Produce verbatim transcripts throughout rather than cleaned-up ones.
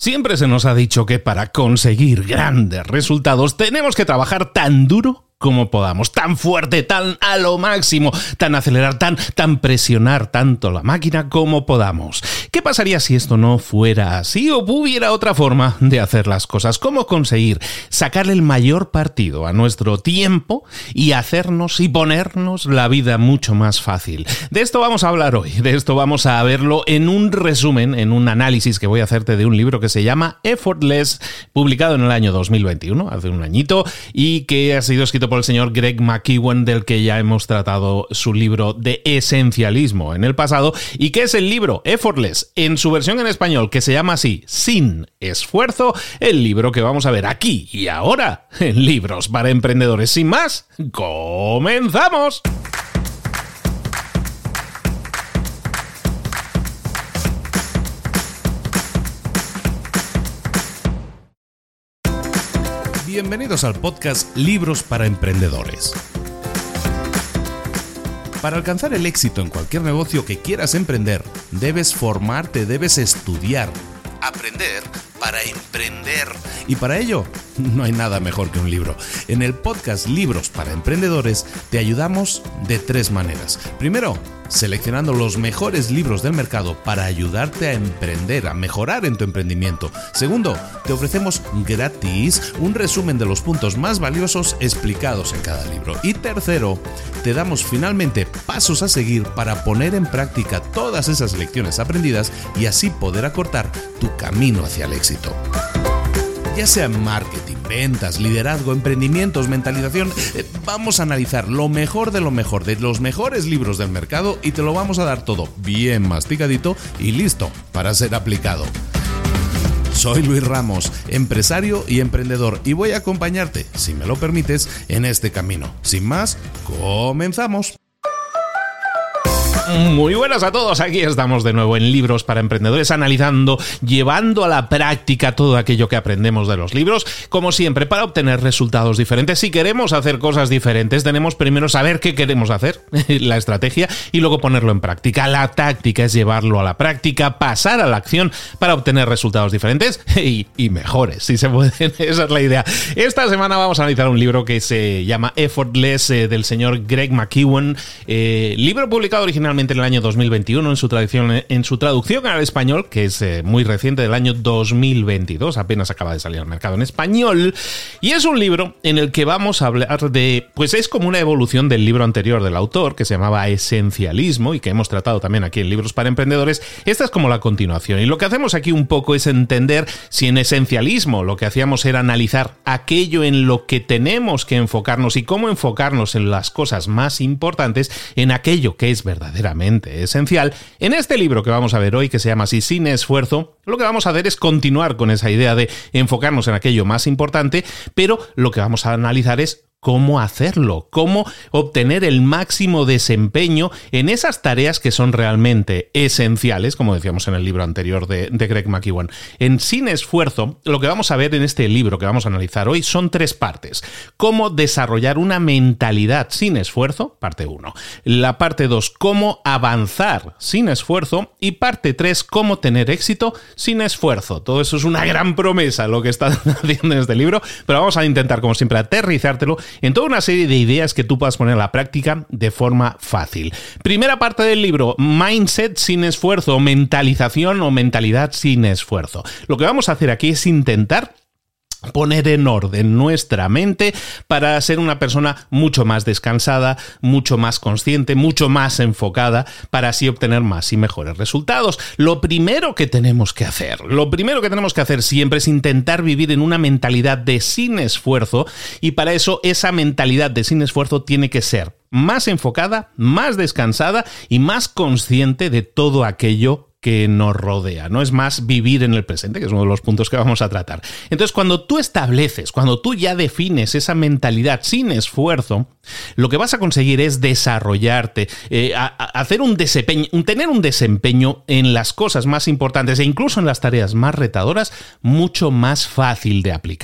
Siempre se nos ha dicho que para conseguir grandes resultados tenemos que trabajar tan duro como podamos, tan fuerte, tan a lo máximo, tan acelerar, tan, tan presionar tanto la máquina como podamos. ¿Qué pasaría si esto no fuera así o hubiera otra forma de hacer las cosas? ¿Cómo conseguir sacarle el mayor partido a nuestro tiempo y hacernos y ponernos la vida mucho más fácil? De esto vamos a hablar hoy, de esto vamos a verlo en un resumen, en un análisis que voy a hacerte de un libro que se llama Effortless, publicado en el año dos mil veintiuno, hace un añito, y que ha sido escrito por el señor Greg McKeown, del que ya hemos tratado su libro de esencialismo en el pasado. ¿Y qué es el libro? Effortless, en su versión en español, que se llama así, Sin Esfuerzo, el libro que vamos a ver aquí y ahora en Libros para Emprendedores. Sin más, ¡comenzamos! Bienvenidos al podcast Libros para Emprendedores. Para alcanzar el éxito en cualquier negocio que quieras emprender, debes formarte, debes estudiar, aprender para emprender. Y para ello, no hay nada mejor que un libro. En el podcast Libros para Emprendedores te ayudamos de tres maneras. Primero, seleccionando los mejores libros del mercado para ayudarte a emprender, a mejorar en tu emprendimiento. Segundo, te ofrecemos gratis un resumen de los puntos más valiosos explicados en cada libro. Y tercero, te damos finalmente pasos a seguir para poner en práctica todas esas lecciones aprendidas y así poder acortar tu camino hacia el éxito. Ya sea marketing, ventas, liderazgo, emprendimientos, mentalización, eh, vamos a analizar lo mejor de lo mejor, de los mejores libros del mercado y te lo vamos a dar todo bien masticadito y listo para ser aplicado. Soy Luis Ramos, empresario y emprendedor, y voy a acompañarte, si me lo permites, en este camino. Sin más, comenzamos. Muy buenas a todos, aquí estamos de nuevo en Libros para Emprendedores, analizando, llevando a la práctica todo aquello que aprendemos de los libros, como siempre, para obtener resultados diferentes. Si queremos hacer cosas diferentes, tenemos primero saber qué queremos hacer, la estrategia, y luego ponerlo en práctica. La táctica es llevarlo a la práctica, pasar a la acción para obtener resultados diferentes y, y mejores, si se pueden. Esa es la idea. Esta semana vamos a analizar un libro que se llama Effortless, eh, del señor Greg McKeown, eh, libro publicado originalmente en el año dos mil veintiuno, en su traducción, en su traducción al español, que es eh, muy reciente, del año dos mil veintidós, apenas acaba de salir al mercado en español, y es un libro en el que vamos a hablar de, pues es como una evolución del libro anterior del autor, que se llamaba Esencialismo, y que hemos tratado también aquí en Libros para Emprendedores. Esta es como la continuación, y lo que hacemos aquí un poco es entender si en Esencialismo lo que hacíamos era analizar aquello en lo que tenemos que enfocarnos y cómo enfocarnos en las cosas más importantes, en aquello que es verdadero esencial. En este libro que vamos a ver hoy, que se llama así, Sin Esfuerzo, lo que vamos a hacer es continuar con esa idea de enfocarnos en aquello más importante, pero lo que vamos a analizar es cómo hacerlo, cómo obtener el máximo desempeño en esas tareas que son realmente esenciales, como decíamos en el libro anterior de, de Greg McKeown. En Sin Esfuerzo, lo que vamos a ver en este libro que vamos a analizar hoy son tres partes. Cómo desarrollar una mentalidad sin esfuerzo, parte uno. La parte dos, cómo avanzar sin esfuerzo. Y parte tres, cómo tener éxito sin esfuerzo. Todo eso es una gran promesa lo que está haciendo en este libro, pero vamos a intentar, como siempre, aterrizártelo en toda una serie de ideas que tú puedas poner a la práctica de forma fácil. Primera parte del libro, Mindset sin esfuerzo, mentalización o mentalidad sin esfuerzo. Lo que vamos a hacer aquí es intentar poner en orden nuestra mente para ser una persona mucho más descansada, mucho más consciente, mucho más enfocada, para así obtener más y mejores resultados. Lo primero que tenemos que hacer, lo primero que tenemos que hacer siempre es intentar vivir en una mentalidad de sin esfuerzo, y para eso esa mentalidad de sin esfuerzo tiene que ser más enfocada, más descansada y más consciente de todo aquello que nos rodea, no es más vivir en el presente, que es uno de los puntos que vamos a tratar. Entonces, cuando tú estableces, cuando tú ya defines esa mentalidad sin esfuerzo, lo que vas a conseguir es desarrollarte, eh, a, a hacer un desempeño, un, tener un desempeño en las cosas más importantes e incluso en las tareas más retadoras mucho más fácil de aplicar.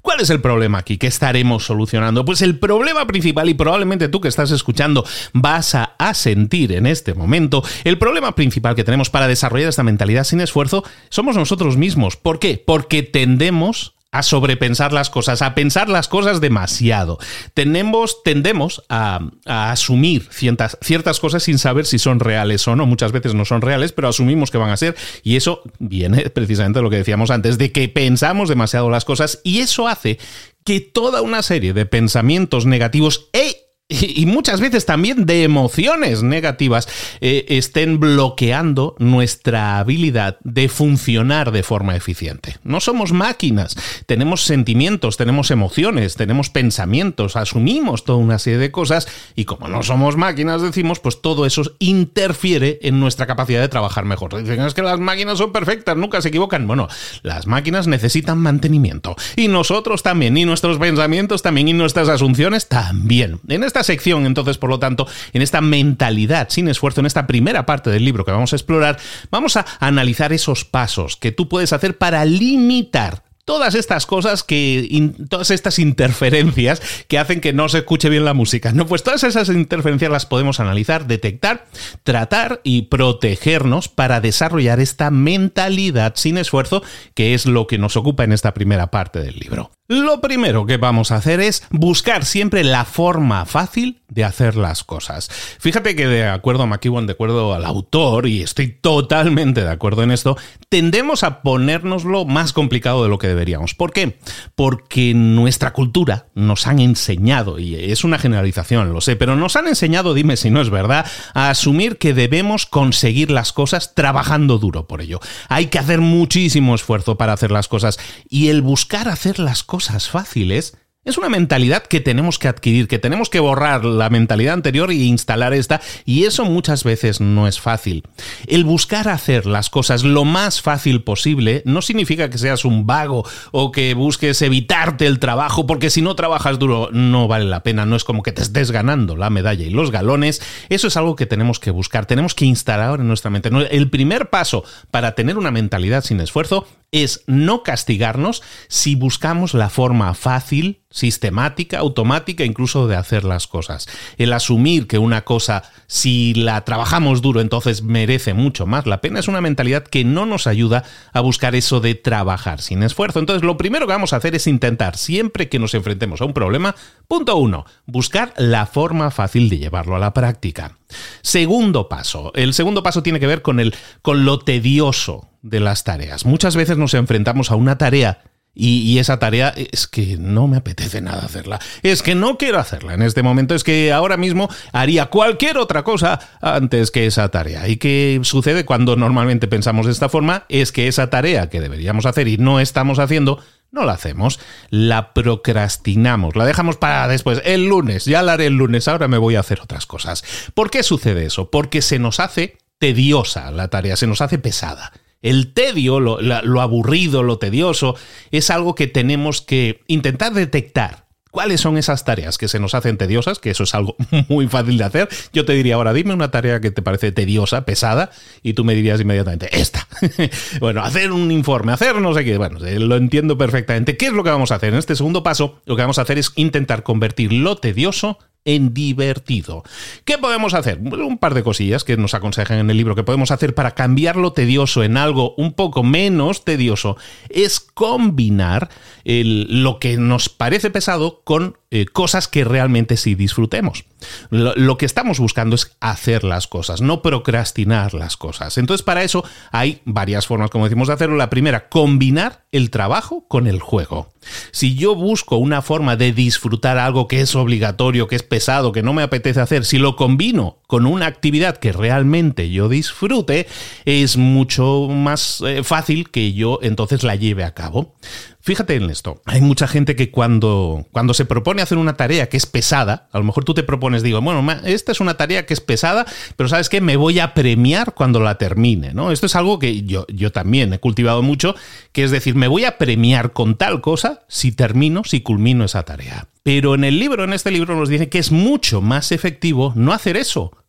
¿Cuál es el problema aquí? ¿Qué estaremos solucionando? Pues el problema principal, y probablemente tú que estás escuchando vas a, a sentir en este momento, el problema principal que tenemos para desarrollar esta mentalidad sin esfuerzo somos nosotros mismos. ¿Por qué? Porque tendemos a sobrepensar las cosas, a pensar las cosas demasiado. Tenemos, tendemos a, a asumir ciertas, ciertas cosas sin saber si son reales o no. Muchas veces no son reales, pero asumimos que van a ser. Y eso viene precisamente de lo que decíamos antes, de que pensamos demasiado las cosas, y eso hace que toda una serie de pensamientos negativos e y muchas veces también de emociones negativas eh, estén bloqueando nuestra habilidad de funcionar de forma eficiente. No somos máquinas, tenemos sentimientos, tenemos emociones, tenemos pensamientos, asumimos toda una serie de cosas, y como no somos máquinas, decimos, pues todo eso interfiere en nuestra capacidad de trabajar mejor. Dicen, es que las máquinas son perfectas, nunca se equivocan. Bueno, las máquinas necesitan mantenimiento, y nosotros también, y nuestros pensamientos también, y nuestras asunciones también. En esta sección, entonces, por lo tanto, en esta mentalidad sin esfuerzo, en esta primera parte del libro que vamos a explorar, vamos a analizar esos pasos que tú puedes hacer para limitar todas estas cosas, que in, todas estas interferencias que hacen que no se escuche bien la música. No, pues todas esas interferencias las podemos analizar, detectar, tratar y protegernos para desarrollar esta mentalidad sin esfuerzo, que es lo que nos ocupa en esta primera parte del libro. Lo primero que vamos a hacer es buscar siempre la forma fácil de hacer las cosas. Fíjate que, de acuerdo a McEwan, de acuerdo al autor, y estoy totalmente de acuerdo en esto, tendemos a ponérnoslo más complicado de lo que deberíamos. ¿Por qué? Porque nuestra cultura nos han enseñado, y es una generalización, lo sé, pero nos han enseñado, dime si no es verdad, a asumir que debemos conseguir las cosas trabajando duro por ello. Hay que hacer muchísimo esfuerzo para hacer las cosas, y el buscar hacer las cosas cosas fáciles es una mentalidad que tenemos que adquirir, que tenemos que borrar la mentalidad anterior y instalar esta, y eso muchas veces no es fácil. El buscar hacer las cosas lo más fácil posible no significa que seas un vago o que busques evitarte el trabajo, porque si no trabajas duro no vale la pena, no es como que te estés ganando la medalla y los galones. Eso es algo que tenemos que buscar, tenemos que instalar en nuestra mente. El primer paso para tener una mentalidad sin esfuerzo es no castigarnos si buscamos la forma fácil, sistemática, automática, incluso de hacer las cosas. El asumir que una cosa, si la trabajamos duro, entonces merece mucho más la pena, es una mentalidad que no nos ayuda a buscar eso de trabajar sin esfuerzo. Entonces, lo primero que vamos a hacer es intentar, siempre que nos enfrentemos a un problema, punto uno, buscar la forma fácil de llevarlo a la práctica. Segundo paso. El segundo paso tiene que ver con, el, con lo tedioso de las tareas. Muchas veces nos enfrentamos a una tarea y, y esa tarea es que no me apetece nada hacerla. Es que no quiero hacerla en este momento. Es que ahora mismo haría cualquier otra cosa antes que esa tarea. ¿Y qué sucede cuando normalmente pensamos de esta forma? Es que esa tarea que deberíamos hacer y no estamos haciendo, no la hacemos, la procrastinamos, la dejamos para después, el lunes, ya la haré el lunes, ahora me voy a hacer otras cosas. ¿Por qué sucede eso? Porque se nos hace tediosa la tarea, se nos hace pesada. El tedio, lo, la, lo aburrido, lo tedioso, es algo que tenemos que intentar detectar. ¿Cuáles son esas tareas que se nos hacen tediosas? Que eso es algo muy fácil de hacer. Yo te diría ahora, dime una tarea que te parece tediosa, pesada, y tú me dirías inmediatamente, esta. Bueno, hacer un informe, hacer no sé qué. Bueno, lo entiendo perfectamente. ¿Qué es lo que vamos a hacer? En este segundo paso, lo que vamos a hacer es intentar convertir lo tedioso en divertido. ¿Qué podemos hacer? Un par de cosillas que nos aconsejan en el libro que podemos hacer para cambiar lo tedioso en algo un poco menos tedioso es combinar el, lo que nos parece pesado con eh, cosas que realmente sí disfrutemos. Lo, lo que estamos buscando es hacer las cosas, no procrastinar las cosas. Entonces, para eso hay varias formas, como decimos, de hacerlo. La primera, combinar el trabajo con el juego. Si yo busco una forma de disfrutar algo que es obligatorio, que es pesado, que no me apetece hacer, si lo combino con una actividad que realmente yo disfrute, es mucho más eh, fácil que yo entonces la lleve a cabo. Fíjate en esto. Hay mucha gente que cuando, cuando se propone hacer una tarea que es pesada, a lo mejor tú te propones, digo, bueno, esta es una tarea que es pesada, pero ¿sabes qué? Me voy a premiar cuando la termine, ¿no? Esto es algo que yo, yo también he cultivado mucho, que es decir, me voy a premiar con tal cosa si termino, si culmino esa tarea. Pero en el libro, en este libro nos dice que es mucho más efectivo no hacer eso,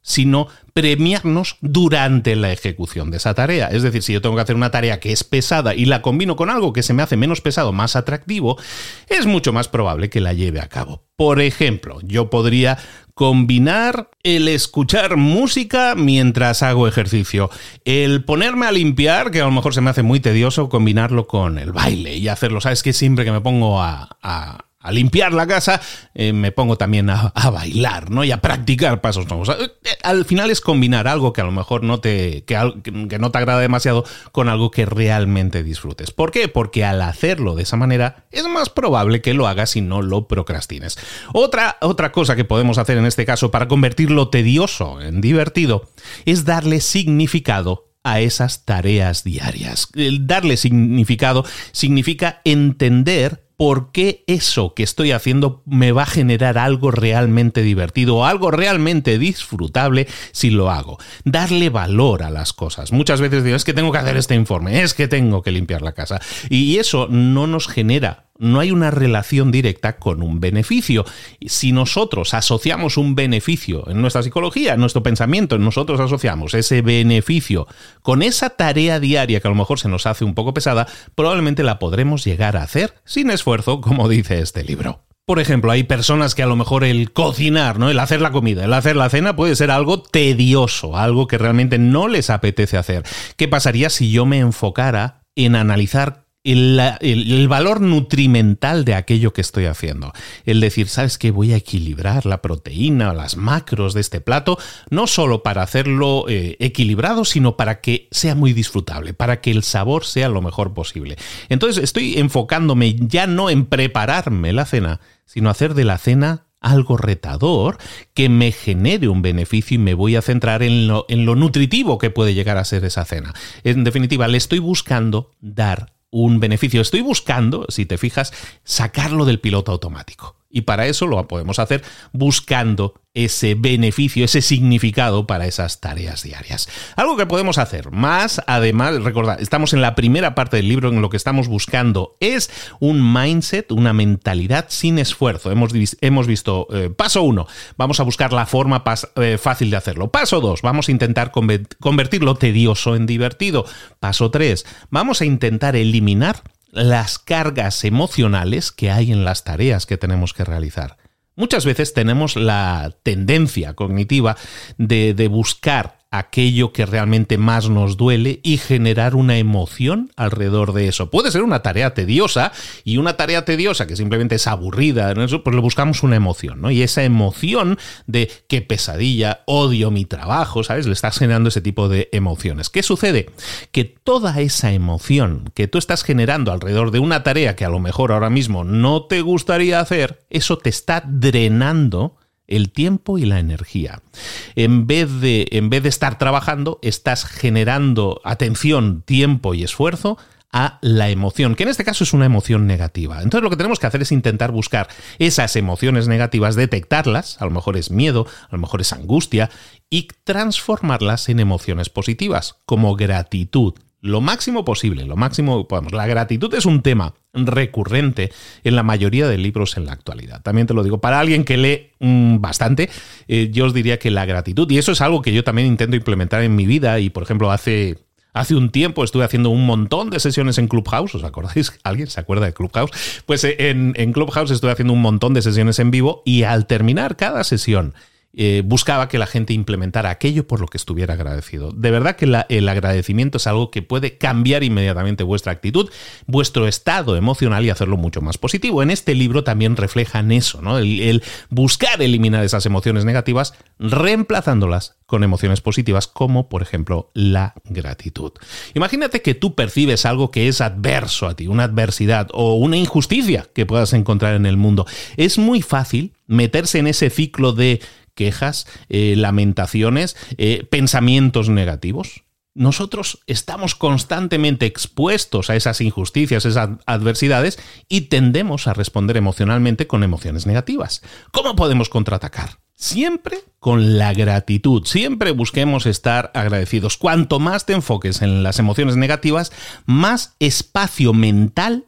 sino premiarnos durante la ejecución de esa tarea. Es decir, si yo tengo que hacer una tarea que es pesada y la combino con algo que se me hace menos pesado, más atractivo, es mucho más probable que la lleve a cabo. Por ejemplo, yo podría combinar el escuchar música mientras hago ejercicio, el ponerme a limpiar, que a lo mejor se me hace muy tedioso, combinarlo con el baile y hacerlo. ¿Sabes qué? Siempre que me pongo a... a A limpiar la casa, eh, me pongo también a, a bailar, ¿no? Y a practicar pasos nuevos. Al final es combinar algo que a lo mejor no te, que, que no te agrada demasiado con algo que realmente disfrutes. ¿Por qué? Porque al hacerlo de esa manera es más probable que lo hagas y no lo procrastines. Otra, otra cosa que podemos hacer en este caso para convertir lo tedioso en divertido es darle significado a esas tareas diarias. El darle significado significa entender por qué eso que estoy haciendo me va a generar algo realmente divertido o algo realmente disfrutable si lo hago. Darle valor a las cosas. Muchas veces digo, es que tengo que hacer este informe, es que tengo que limpiar la casa. Y eso no nos genera, no hay una relación directa con un beneficio. Si nosotros asociamos un beneficio en nuestra psicología, en nuestro pensamiento, nosotros asociamos ese beneficio con esa tarea diaria que a lo mejor se nos hace un poco pesada, probablemente la podremos llegar a hacer sin esfuerzo, como dice este libro. Por ejemplo, hay personas que a lo mejor el cocinar, ¿no? El hacer la comida, el hacer la cena puede ser algo tedioso, algo que realmente no les apetece hacer. ¿Qué pasaría si yo me enfocara en analizar El, el, el valor nutrimental de aquello que estoy haciendo? El decir, ¿sabes qué? Voy a equilibrar la proteína, las macros de este plato, no solo para hacerlo eh, equilibrado, sino para que sea muy disfrutable, para que el sabor sea lo mejor posible. Entonces estoy enfocándome ya no en prepararme la cena, sino hacer de la cena algo retador que me genere un beneficio y me voy a centrar en lo, en lo nutritivo que puede llegar a ser esa cena. En definitiva, le estoy buscando dar un beneficio. Estoy buscando, si te fijas, sacarlo del piloto automático. Y para eso lo podemos hacer buscando ese beneficio, ese significado para esas tareas diarias. Algo que podemos hacer más, además, recordad, estamos en la primera parte del libro, en lo que estamos buscando es un mindset, una mentalidad sin esfuerzo. Hemos, hemos visto, eh, paso uno, vamos a buscar la forma pas, eh, fácil de hacerlo. Paso dos, vamos a intentar convertir lo tedioso en divertido. Paso tres, vamos a intentar eliminar las cargas emocionales que hay en las tareas que tenemos que realizar. Muchas veces tenemos la tendencia cognitiva de, de buscar aquello que realmente más nos duele y generar una emoción alrededor de eso. Puede ser una tarea tediosa, y una tarea tediosa que simplemente es aburrida, ¿no? Pues le buscamos una emoción, ¿no? Y esa emoción de qué pesadilla, odio mi trabajo, ¿sabes? Le estás generando ese tipo de emociones. ¿Qué sucede? Que toda esa emoción que tú estás generando alrededor de una tarea que a lo mejor ahora mismo no te gustaría hacer, eso te está drenando el tiempo y la energía. En vez de, en vez de estar trabajando, estás generando atención, tiempo y esfuerzo a la emoción, que en este caso es una emoción negativa. Entonces lo que tenemos que hacer es intentar buscar esas emociones negativas, detectarlas, a lo mejor es miedo, a lo mejor es angustia, y transformarlas en emociones positivas, como gratitud. Lo máximo posible, lo máximo que podamos. La gratitud es un tema recurrente en la mayoría de libros en la actualidad. También te lo digo, para alguien que lee mmm, bastante, eh, yo os diría que la gratitud, y eso es algo que yo también intento implementar en mi vida, y por ejemplo hace... Hace un tiempo estuve haciendo un montón de sesiones en Clubhouse. ¿Os acordáis? ¿Alguien se acuerda de Clubhouse? Pues en, en Clubhouse estuve haciendo un montón de sesiones en vivo, y al terminar cada sesión eh, buscaba que la gente implementara aquello por lo que estuviera agradecido. De verdad que la, el agradecimiento es algo que puede cambiar inmediatamente vuestra actitud, vuestro estado emocional, y hacerlo mucho más positivo. En este libro también reflejan eso, ¿no? El, el buscar eliminar esas emociones negativas, reemplazándolas con emociones positivas, como por ejemplo la gratitud. Imagínate que tú percibes algo que es adverso a ti, una adversidad o una injusticia que puedas encontrar en el mundo. Es muy fácil meterse en ese ciclo de quejas, eh, lamentaciones, eh, pensamientos negativos. Nosotros estamos constantemente expuestos a esas injusticias, esas adversidades, y tendemos a responder emocionalmente con emociones negativas. ¿Cómo podemos contraatacar? Siempre con la gratitud. Siempre busquemos estar agradecidos. Cuanto más te enfoques en las emociones negativas, más espacio mental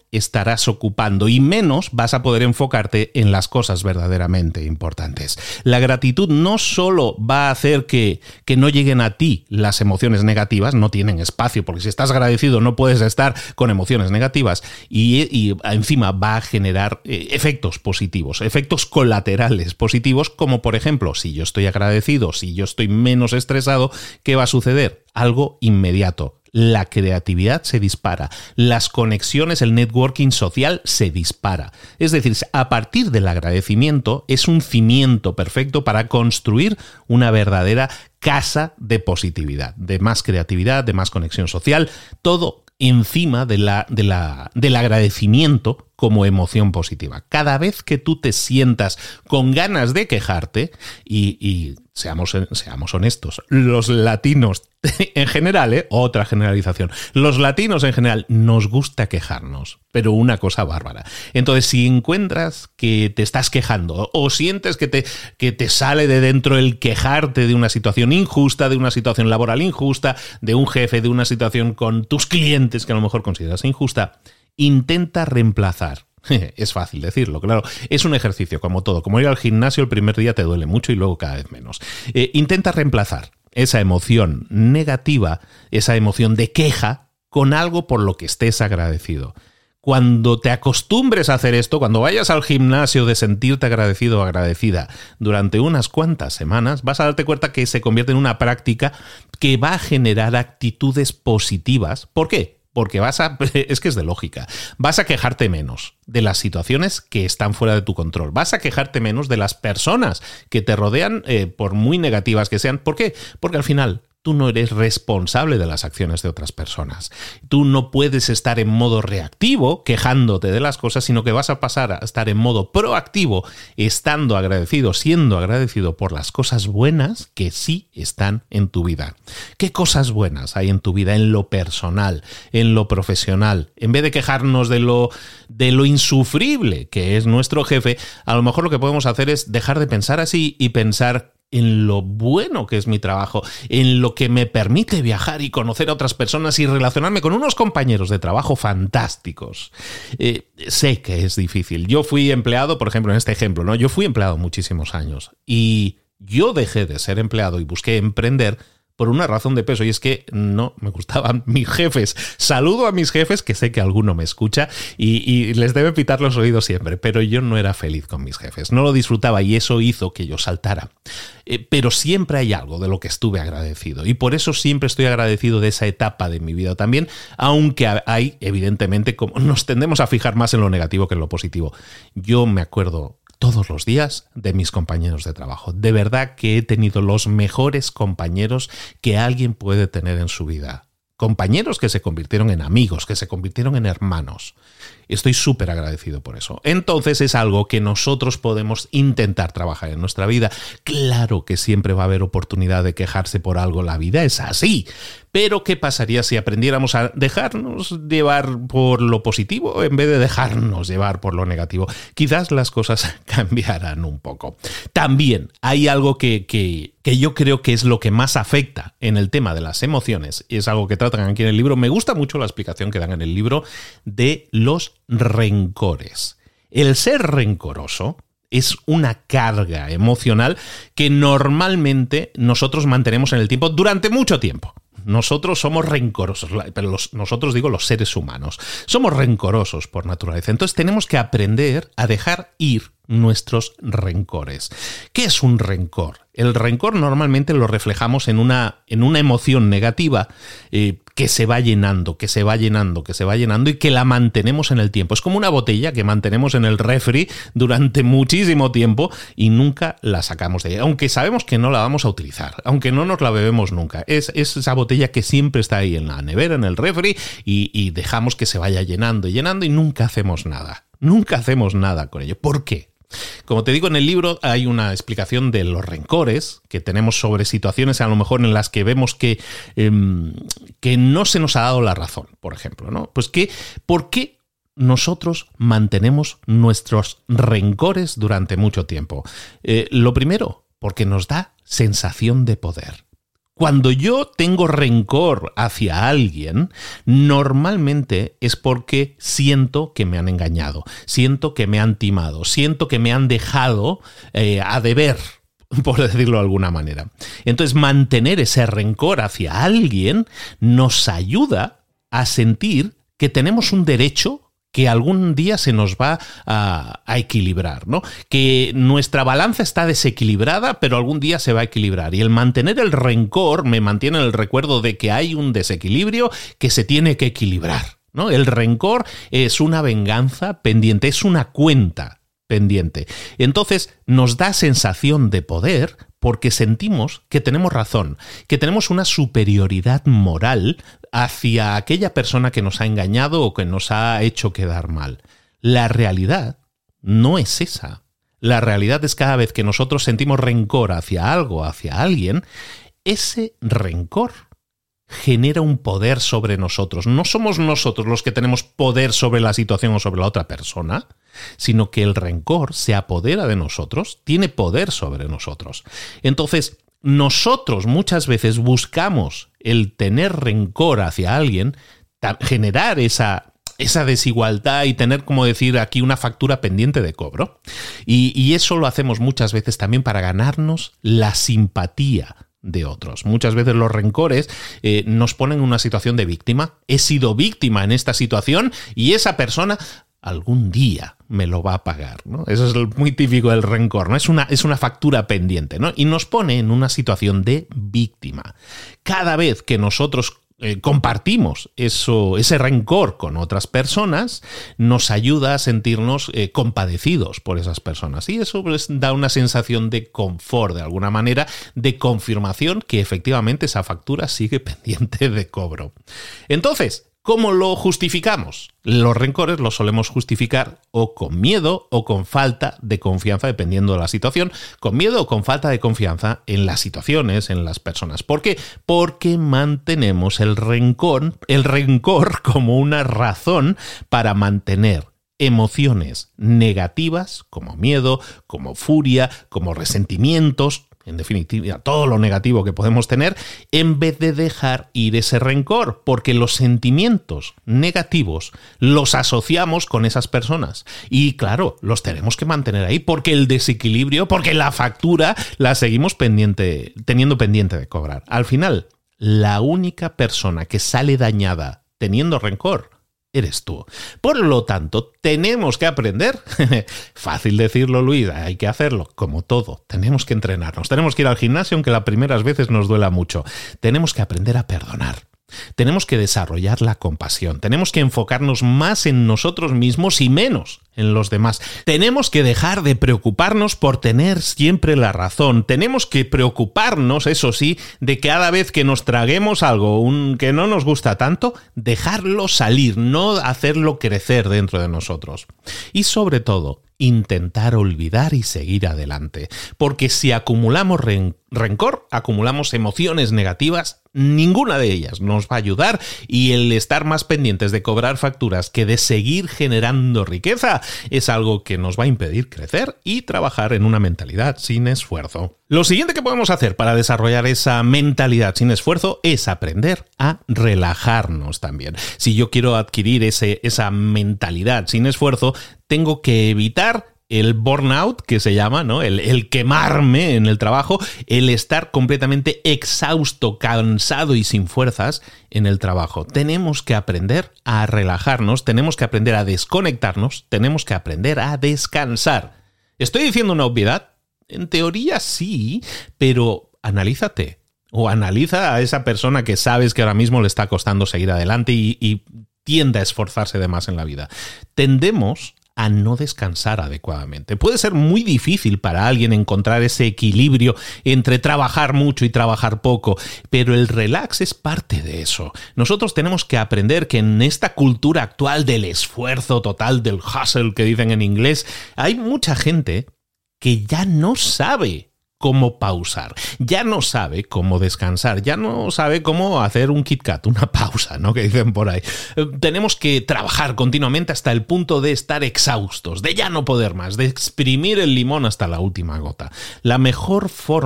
estarás ocupando y menos vas a poder enfocarte en las cosas verdaderamente importantes. La gratitud no solo va a hacer que, que no lleguen a ti las emociones negativas, no tienen espacio, porque si estás agradecido no puedes estar con emociones negativas, y, y encima va a generar eh, efectos positivos, efectos colaterales positivos, como por ejemplo, si yo estoy agradecido, si yo estoy menos estresado, ¿qué va a suceder? Algo inmediato. La creatividad se dispara, las conexiones, el networking social se dispara. Es decir, a partir del agradecimiento es un cimiento perfecto para construir una verdadera casa de positividad, de más creatividad, de más conexión social, todo encima de la, de la, del agradecimiento como emoción positiva. Cada vez que tú te sientas con ganas de quejarte, y, y seamos, seamos honestos, los latinos en general, ¿eh? Otra generalización, los latinos en general nos gusta quejarnos, pero una cosa bárbara. Entonces, si encuentras que te estás quejando o sientes que te, que te sale de dentro el quejarte de una situación injusta, de una situación laboral injusta, de un jefe, de una situación con tus clientes que a lo mejor consideras injusta, intenta reemplazar. Es fácil decirlo, claro. Es un ejercicio como todo. Como ir al gimnasio, el primer día te duele mucho y luego cada vez menos. Eh, intenta reemplazar esa emoción negativa, esa emoción de queja, con algo por lo que estés agradecido. Cuando te acostumbres a hacer esto, cuando vayas al gimnasio de sentirte agradecido o agradecida durante unas cuantas semanas, vas a darte cuenta que se convierte en una práctica que va a generar actitudes positivas. ¿Por qué? Porque vas a, es que es de lógica, vas a quejarte menos de las situaciones que están fuera de tu control, vas a quejarte menos de las personas que te rodean, eh, por muy negativas que sean. ¿Por qué? Porque al final tú no eres responsable de las acciones de otras personas. Tú no puedes estar en modo reactivo quejándote de las cosas, sino que vas a pasar a estar en modo proactivo, estando agradecido, siendo agradecido por las cosas buenas que sí están en tu vida. ¿Qué cosas buenas hay en tu vida, en lo personal, en lo profesional? En vez de quejarnos de lo, de lo insufrible que es nuestro jefe, a lo mejor lo que podemos hacer es dejar de pensar así y pensar en lo bueno que es mi trabajo, en lo que me permite viajar y conocer a otras personas y relacionarme con unos compañeros de trabajo fantásticos. Eh, sé que es difícil. Yo fui empleado, por ejemplo, en este ejemplo, ¿no? Yo fui empleado muchísimos años y yo dejé de ser empleado y busqué emprender por una razón de peso, y es que no me gustaban mis jefes. Saludo a mis jefes, que sé que alguno me escucha y, y les debe pitar los oídos siempre, pero yo no era feliz con mis jefes, no lo disfrutaba y eso hizo que yo saltara. Eh, pero siempre hay algo de lo que estuve agradecido y por eso siempre estoy agradecido de esa etapa de mi vida también, aunque hay, evidentemente, como nos tendemos a fijar más en lo negativo que en lo positivo. Yo me acuerdo todos los días de mis compañeros de trabajo. De verdad que he tenido los mejores compañeros que alguien puede tener en su vida. Compañeros que se convirtieron en amigos, que se convirtieron en hermanos. Estoy súper agradecido por eso. Entonces es algo que nosotros podemos intentar trabajar en nuestra vida. Claro que siempre va a haber oportunidad de quejarse por algo. La vida es así. Pero ¿qué pasaría si aprendiéramos a dejarnos llevar por lo positivo en vez de dejarnos llevar por lo negativo? Quizás las cosas cambiarán un poco. También hay algo que, que, que yo creo que es lo que más afecta en el tema de las emociones, y es algo que tratan aquí en el libro. Me gusta mucho la explicación que dan en el libro de los rencores. El ser rencoroso es una carga emocional que normalmente nosotros mantenemos en el tiempo durante mucho tiempo. Nosotros somos rencorosos, pero los, nosotros digo los seres humanos, somos rencorosos por naturaleza. Entonces tenemos que aprender a dejar ir nuestros rencores. ¿Qué es un rencor? El rencor normalmente lo reflejamos en una, en una emoción negativa eh, que se va llenando, que se va llenando, que se va llenando y que la mantenemos en el tiempo. Es como una botella que mantenemos en el refri durante muchísimo tiempo y nunca la sacamos de ahí, aunque sabemos que no la vamos a utilizar, aunque no nos la bebemos nunca. Es, es esa botella que siempre está ahí en la nevera, en el refri, y, y dejamos que se vaya llenando y llenando y nunca hacemos nada. Nunca hacemos nada con ello. ¿Por qué? Como te digo, en el libro hay una explicación de los rencores que tenemos sobre situaciones a lo mejor en las que vemos que, eh, que no se nos ha dado la razón, por ejemplo, ¿no? Pues que, ¿por qué nosotros mantenemos nuestros rencores durante mucho tiempo? Eh, lo primero, porque nos da sensación de poder. Cuando yo tengo rencor hacia alguien, normalmente es porque siento que me han engañado, siento que me han timado, siento que me han dejado eh, a deber, por decirlo de alguna manera. Entonces, mantener ese rencor hacia alguien nos ayuda a sentir que tenemos un derecho que algún día se nos va a, a equilibrar, ¿no? Que nuestra balanza está desequilibrada, pero algún día se va a equilibrar. Y el mantener el rencor me mantiene el recuerdo de que hay un desequilibrio que se tiene que equilibrar, ¿no? El rencor es una venganza pendiente, es una cuenta pendiente. Entonces nos da sensación de poder porque sentimos que tenemos razón, que tenemos una superioridad moral hacia aquella persona que nos ha engañado o que nos ha hecho quedar mal. La realidad no es esa. La realidad es cada vez que nosotros sentimos rencor hacia algo, hacia alguien, ese rencor genera un poder sobre nosotros. No somos nosotros los que tenemos poder sobre la situación o sobre la otra persona, sino que el rencor se apodera de nosotros, tiene poder sobre nosotros. Entonces, nosotros muchas veces buscamos el tener rencor hacia alguien, generar esa, esa desigualdad y tener, como decir aquí, una factura pendiente de cobro. Y, y eso lo hacemos muchas veces también para ganarnos la simpatía de otros. Muchas veces los rencores eh, nos ponen en una situación de víctima. He sido víctima en esta situación y esa persona algún día me lo va a pagar, ¿no? Eso es muy típico del rencor, ¿no? Es una, es una factura pendiente, ¿no? Y nos pone en una situación de víctima. Cada vez que nosotros eh, compartimos eso, ese rencor con otras personas, nos ayuda a sentirnos eh, compadecidos por esas personas. Y eso pues, da una sensación de confort, de alguna manera, de confirmación que efectivamente esa factura sigue pendiente de cobro. Entonces, ¿cómo lo justificamos? Los rencores los solemos justificar o con miedo o con falta de confianza, dependiendo de la situación, con miedo o con falta de confianza en las situaciones, en las personas. ¿Por qué? Porque mantenemos el rencor, el rencor como una razón para mantener emociones negativas, como miedo, como furia, como resentimientos, en definitiva, todo lo negativo que podemos tener, en vez de dejar ir ese rencor, porque los sentimientos negativos los asociamos con esas personas. Y claro, los tenemos que mantener ahí, porque el desequilibrio, porque la factura la seguimos pendiente, teniendo pendiente de cobrar. Al final, la única persona que sale dañada teniendo rencor eres tú. Por lo tanto, tenemos que aprender. Fácil decirlo, Luis, hay que hacerlo. Como todo, tenemos que entrenarnos. Tenemos que ir al gimnasio, aunque las primeras veces nos duela mucho. Tenemos que aprender a perdonar. Tenemos que desarrollar la compasión. Tenemos que enfocarnos más en nosotros mismos y menos en los demás. Tenemos que dejar de preocuparnos por tener siempre la razón. Tenemos que preocuparnos, eso sí, de que cada vez que nos traguemos algo un, que no nos gusta tanto, dejarlo salir, no hacerlo crecer dentro de nosotros. Y sobre todo, intentar olvidar y seguir adelante. Porque si acumulamos ren- rencor, acumulamos emociones negativas, ninguna de ellas nos va a ayudar, y el estar más pendientes de cobrar facturas que de seguir generando riqueza es algo que nos va a impedir crecer y trabajar en una mentalidad sin esfuerzo. Lo siguiente que podemos hacer para desarrollar esa mentalidad sin esfuerzo es aprender a relajarnos también. Si yo quiero adquirir ese, esa mentalidad sin esfuerzo, tengo que evitar el burnout, que se llama, ¿no? El, el quemarme en el trabajo, el estar completamente exhausto, cansado y sin fuerzas en el trabajo. Tenemos que aprender a relajarnos, tenemos que aprender a desconectarnos, tenemos que aprender a descansar. ¿Estoy diciendo una obviedad? En teoría sí, pero analízate. O analiza a esa persona que sabes que ahora mismo le está costando seguir adelante y, y tiende a esforzarse de más en la vida. Tendemos a no descansar adecuadamente. Puede ser muy difícil para alguien encontrar ese equilibrio entre trabajar mucho y trabajar poco, pero el relax es parte de eso. Nosotros tenemos que aprender que en esta cultura actual del esfuerzo total, del hustle que dicen en inglés, hay mucha gente que ya no sabe cómo pausar, ya no sabe cómo descansar, ya no sabe cómo hacer un Kit Kat, una pausa, ¿no? Que dicen por ahí. Eh, tenemos que trabajar continuamente hasta el punto de estar exhaustos, de ya no poder más, de exprimir el limón hasta la última gota. La mejor forma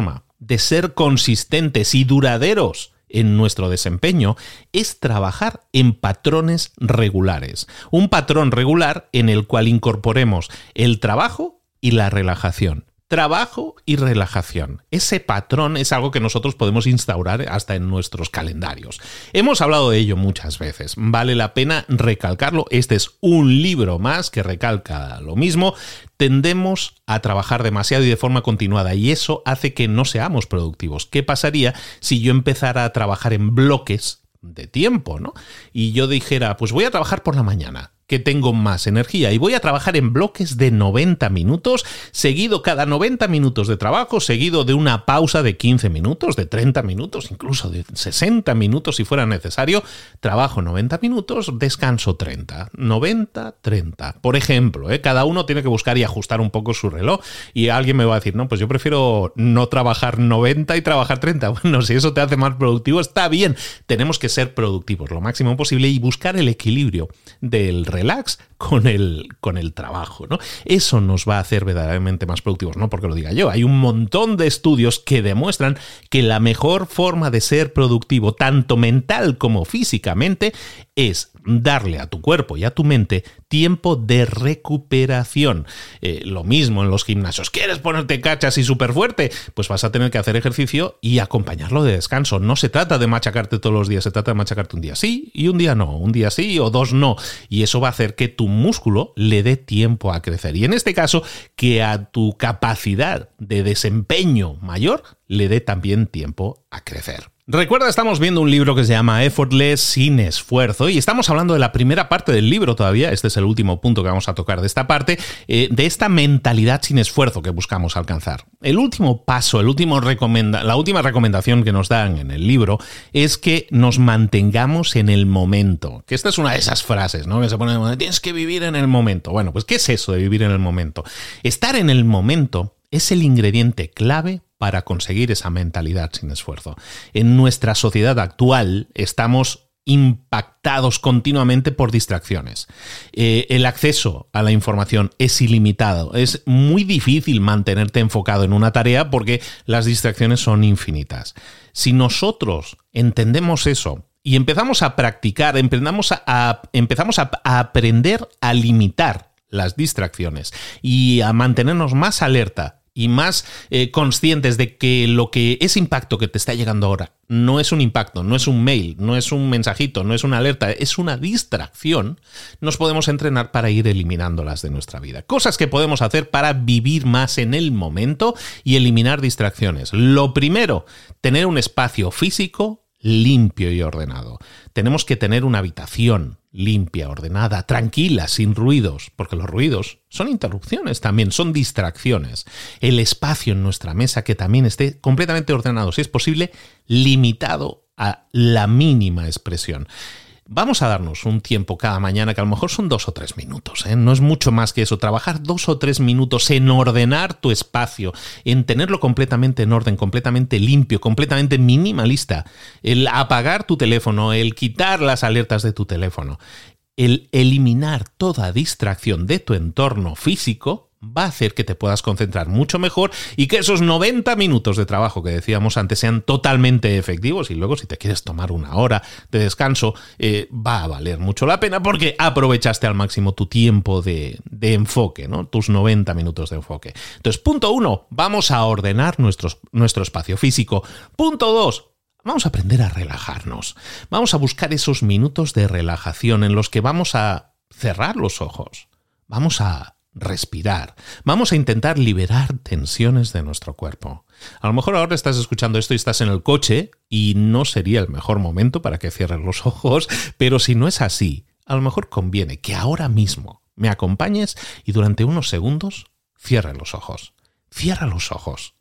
de ser consistentes y duraderos en nuestro desempeño es trabajar en patrones regulares. Un patrón regular en el cual incorporemos el trabajo y la relajación. Trabajo y relajación. Ese patrón es algo que nosotros podemos instaurar hasta en nuestros calendarios. Hemos hablado de ello muchas veces. Vale la pena recalcarlo. Este es un libro más que recalca lo mismo. Tendemos a trabajar demasiado y de forma continuada y eso hace que no seamos productivos. ¿Qué pasaría si yo empezara a trabajar en bloques de tiempo, ¿no? Y yo dijera, pues voy a trabajar por la mañana, que tengo más energía, y voy a trabajar en bloques de noventa minutos, seguido cada noventa minutos de trabajo, seguido de una pausa de quince minutos, de treinta minutos, incluso de sesenta minutos si fuera necesario. Trabajo noventa minutos, descanso treinta. noventa, treinta. Por ejemplo, ¿eh? Cada uno tiene que buscar y ajustar un poco su reloj, y alguien me va a decir, no, pues yo prefiero no trabajar noventa y trabajar treinta. Bueno, si eso te hace más productivo, está bien. Tenemos que ser productivos lo máximo posible y buscar el equilibrio del relax con el, con el trabajo, ¿no? Eso nos va a hacer verdaderamente más productivos, no porque lo diga yo. Hay un montón de estudios que demuestran que la mejor forma de ser productivo, tanto mental como físicamente, es darle a tu cuerpo y a tu mente tiempo de recuperación. Eh, lo mismo en los gimnasios. ¿Quieres ponerte cachas y súper fuerte? Pues vas a tener que hacer ejercicio y acompañarlo de descanso. No se trata de machacarte todos los días, se trata de machacarte un día sí y un día no, un día sí o dos no. Y eso va a hacer que tu músculo le dé tiempo a crecer. Y en este caso, que a tu capacidad de desempeño mayor le dé también tiempo a crecer. Recuerda, estamos viendo un libro que se llama Effortless, sin esfuerzo, y estamos hablando de la primera parte del libro todavía. Este es el último punto que vamos a tocar de esta parte, eh, de esta mentalidad sin esfuerzo que buscamos alcanzar. El último paso, el último recomenda- la última recomendación que nos dan en el libro es que nos mantengamos en el momento. Que esta es una de esas frases, ¿no? Que se pone, tienes que vivir en el momento. Bueno, pues ¿qué es eso de vivir en el momento? Estar en el momento es el ingrediente clave para conseguir esa mentalidad sin esfuerzo. En nuestra sociedad actual estamos impactados continuamente por distracciones. Eh, el acceso a la información es ilimitado. Es muy difícil mantenerte enfocado en una tarea porque las distracciones son infinitas. Si nosotros entendemos eso y empezamos a practicar, empezamos a, a, empezamos a, a aprender a limitar las distracciones y a mantenernos más alerta y más eh, conscientes de que lo que ese impacto que te está llegando ahora no es un impacto, no es un mail, no es un mensajito, no es una alerta, es una distracción, nos podemos entrenar para ir eliminándolas de nuestra vida. Cosas que podemos hacer para vivir más en el momento y eliminar distracciones. Lo primero, tener un espacio físico limpio y ordenado. Tenemos que tener una habitación limpia, ordenada, tranquila, sin ruidos, porque los ruidos son interrupciones también, son distracciones. El espacio en nuestra mesa que también esté completamente ordenado, si es posible, limitado a la mínima expresión. Vamos a darnos un tiempo cada mañana, que a lo mejor son dos o tres minutos, ¿eh? No es mucho más que eso. Trabajar dos o tres minutos en ordenar tu espacio, en tenerlo completamente en orden, completamente limpio, completamente minimalista. El apagar tu teléfono, el quitar las alertas de tu teléfono, el eliminar toda distracción de tu entorno físico va a hacer que te puedas concentrar mucho mejor y que esos noventa minutos de trabajo que decíamos antes sean totalmente efectivos. Y luego, si te quieres tomar una hora de descanso, eh, va a valer mucho la pena porque aprovechaste al máximo tu tiempo de, de enfoque, ¿no? Tus noventa minutos de enfoque. Entonces, punto uno, vamos a ordenar nuestros, nuestro espacio físico. Punto dos, vamos a aprender a relajarnos. Vamos a buscar esos minutos de relajación en los que vamos a cerrar los ojos. Vamos a respirar. Vamos a intentar liberar tensiones de nuestro cuerpo. A lo mejor ahora estás escuchando esto y estás en el coche y no sería el mejor momento para que cierres los ojos, pero si no es así, a lo mejor conviene que ahora mismo me acompañes y durante unos segundos cierre los ojos. Cierra los ojos.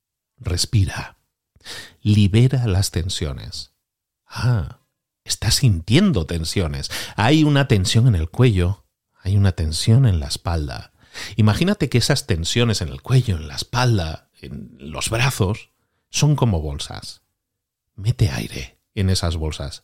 Respira. Libera las tensiones. Ah, estás sintiendo tensiones. Hay una tensión en el cuello. Hay una tensión en la espalda. Imagínate que esas tensiones en el cuello, en la espalda, en los brazos, son como bolsas. Mete aire en esas bolsas.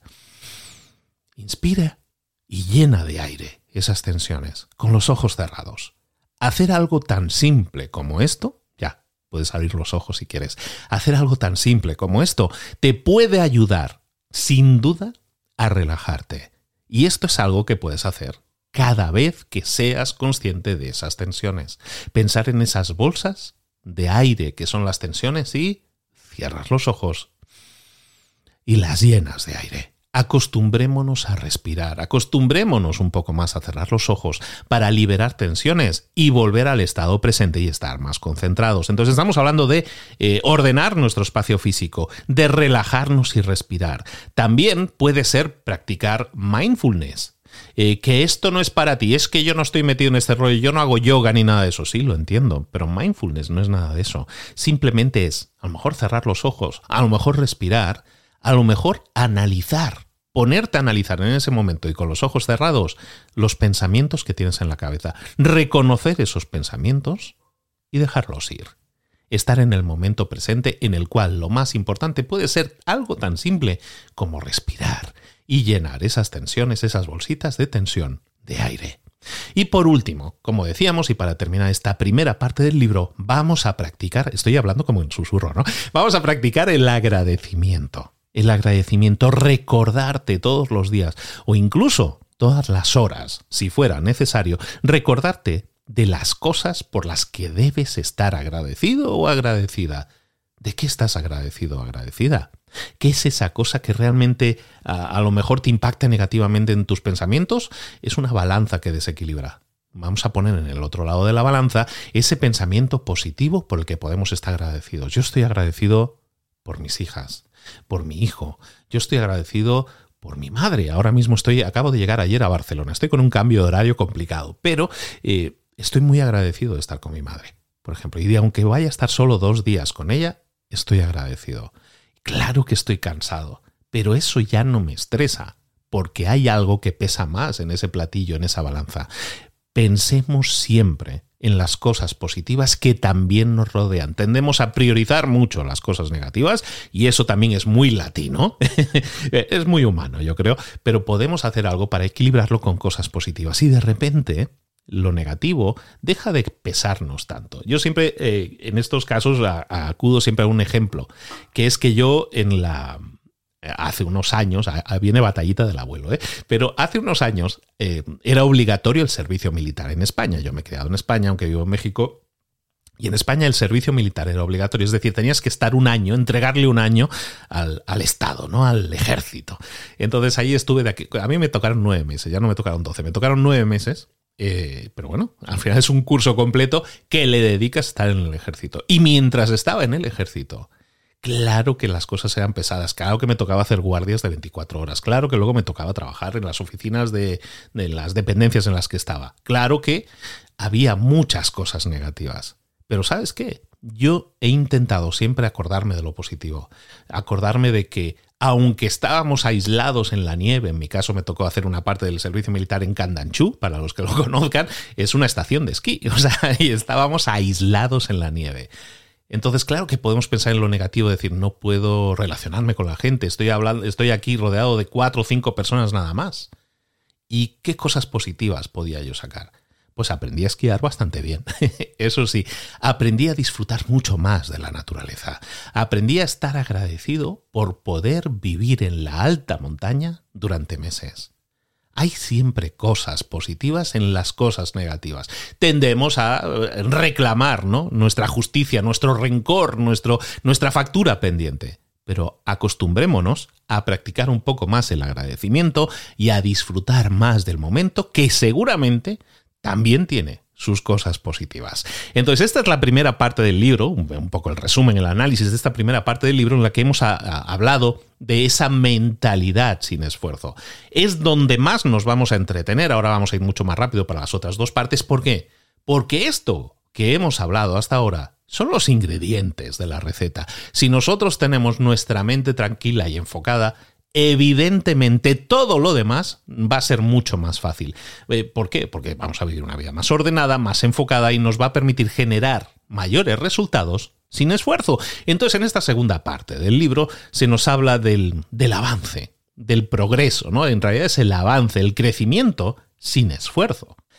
Inspira y llena de aire esas tensiones, con los ojos cerrados. Hacer algo tan simple como esto, ya, puedes abrir los ojos si quieres. Hacer algo tan simple como esto te puede ayudar, sin duda, a relajarte. Y esto es algo que puedes hacer cada vez que seas consciente de esas tensiones. Pensar en esas bolsas de aire que son las tensiones y cierras los ojos y las llenas de aire. Acostumbrémonos a respirar, acostumbrémonos un poco más a cerrar los ojos para liberar tensiones y volver al estado presente y estar más concentrados. Entonces estamos hablando de eh, ordenar nuestro espacio físico, de relajarnos y respirar. También puede ser practicar mindfulness. Eh, que esto no es para ti, es que yo no estoy metido en este rollo, yo no hago yoga ni nada de eso, sí, lo entiendo, pero mindfulness no es nada de eso. Simplemente es, a lo mejor cerrar los ojos, a lo mejor respirar, a lo mejor analizar, ponerte a analizar en ese momento y con los ojos cerrados los pensamientos que tienes en la cabeza, reconocer esos pensamientos y dejarlos ir. Estar en el momento presente en el cual lo más importante puede ser algo tan simple como respirar y llenar esas tensiones, esas bolsitas de tensión de aire. Y por último, como decíamos, y para terminar esta primera parte del libro, vamos a practicar, estoy hablando como en susurro, ¿no? Vamos a practicar el agradecimiento. El agradecimiento, recordarte todos los días o incluso todas las horas, si fuera necesario, recordarte de las cosas por las que debes estar agradecido o agradecida. ¿De qué estás agradecido o agradecida? ¿Qué es esa cosa que realmente a, a lo mejor te impacta negativamente en tus pensamientos? Es una balanza que desequilibra. Vamos a poner en el otro lado de la balanza ese pensamiento positivo por el que podemos estar agradecidos. Yo estoy agradecido por mis hijas, por mi hijo. Yo estoy agradecido por mi madre. Ahora mismo estoy, acabo de llegar ayer a Barcelona. Estoy con un cambio de horario complicado, pero eh, estoy muy agradecido de estar con mi madre, por ejemplo. Y aunque vaya a estar solo dos días con ella, estoy agradecido. Claro que estoy cansado, pero eso ya no me estresa, porque hay algo que pesa más en ese platillo, en esa balanza. Pensemos siempre en las cosas positivas que también nos rodean. Tendemos a priorizar mucho las cosas negativas y eso también es muy latino, es muy humano, yo creo, pero podemos hacer algo para equilibrarlo con cosas positivas y de repente lo negativo deja de pesarnos tanto. Yo siempre, eh, en estos casos, a, a acudo siempre a un ejemplo, que es que yo en la... Hace unos años, viene batallita del abuelo, ¿eh? pero hace unos años eh, era obligatorio el servicio militar en España. Yo me he criado en España, aunque vivo en México, y en España el servicio militar era obligatorio, es decir, tenías que estar un año, entregarle un año al, al Estado, ¿no? Al ejército. Entonces ahí estuve, de aquí, a mí me tocaron nueve meses, ya no me tocaron doce, me tocaron nueve meses. Eh, pero bueno, al final es un curso completo que le dedicas a estar en el ejército. Y mientras estaba en el ejército, claro que las cosas eran pesadas, claro que me tocaba hacer guardias de veinticuatro horas, claro que luego me tocaba trabajar en las oficinas de, de las dependencias en las que estaba, claro que había muchas cosas negativas. Pero ¿sabes qué? Yo he intentado siempre acordarme de lo positivo, acordarme de que aunque estábamos aislados en la nieve, en mi caso me tocó hacer una parte del servicio militar en Candanchú, para los que lo conozcan, es una estación de esquí, o sea, y estábamos aislados en la nieve. Entonces, claro que podemos pensar en lo negativo, decir, no puedo relacionarme con la gente, estoy hablando, estoy aquí rodeado de cuatro o cinco personas nada más. ¿Y qué cosas positivas podía yo sacar? Pues aprendí a esquiar bastante bien. Eso sí, aprendí a disfrutar mucho más de la naturaleza. Aprendí a estar agradecido por poder vivir en la alta montaña durante meses. Hay siempre cosas positivas en las cosas negativas. Tendemos a reclamar, ¿no? Nuestra justicia, nuestro rencor, nuestro, nuestra factura pendiente. Pero acostumbrémonos a practicar un poco más el agradecimiento y a disfrutar más del momento, que seguramente también tiene sus cosas positivas. Entonces, esta es la primera parte del libro, un poco el resumen, el análisis de esta primera parte del libro en la que hemos a, a, hablado de esa mentalidad sin esfuerzo. Es donde más nos vamos a entretener. Ahora vamos a ir mucho más rápido para las otras dos partes. ¿Por qué? Porque esto que hemos hablado hasta ahora son los ingredientes de la receta. Si nosotros tenemos nuestra mente tranquila y enfocada, evidentemente todo lo demás va a ser mucho más fácil. ¿Por qué? Porque vamos a vivir una vida más ordenada, más enfocada y nos va a permitir generar mayores resultados sin esfuerzo. Entonces, en esta segunda parte del libro se nos habla del, del avance, del progreso, ¿no? En realidad es el avance, el crecimiento sin esfuerzo.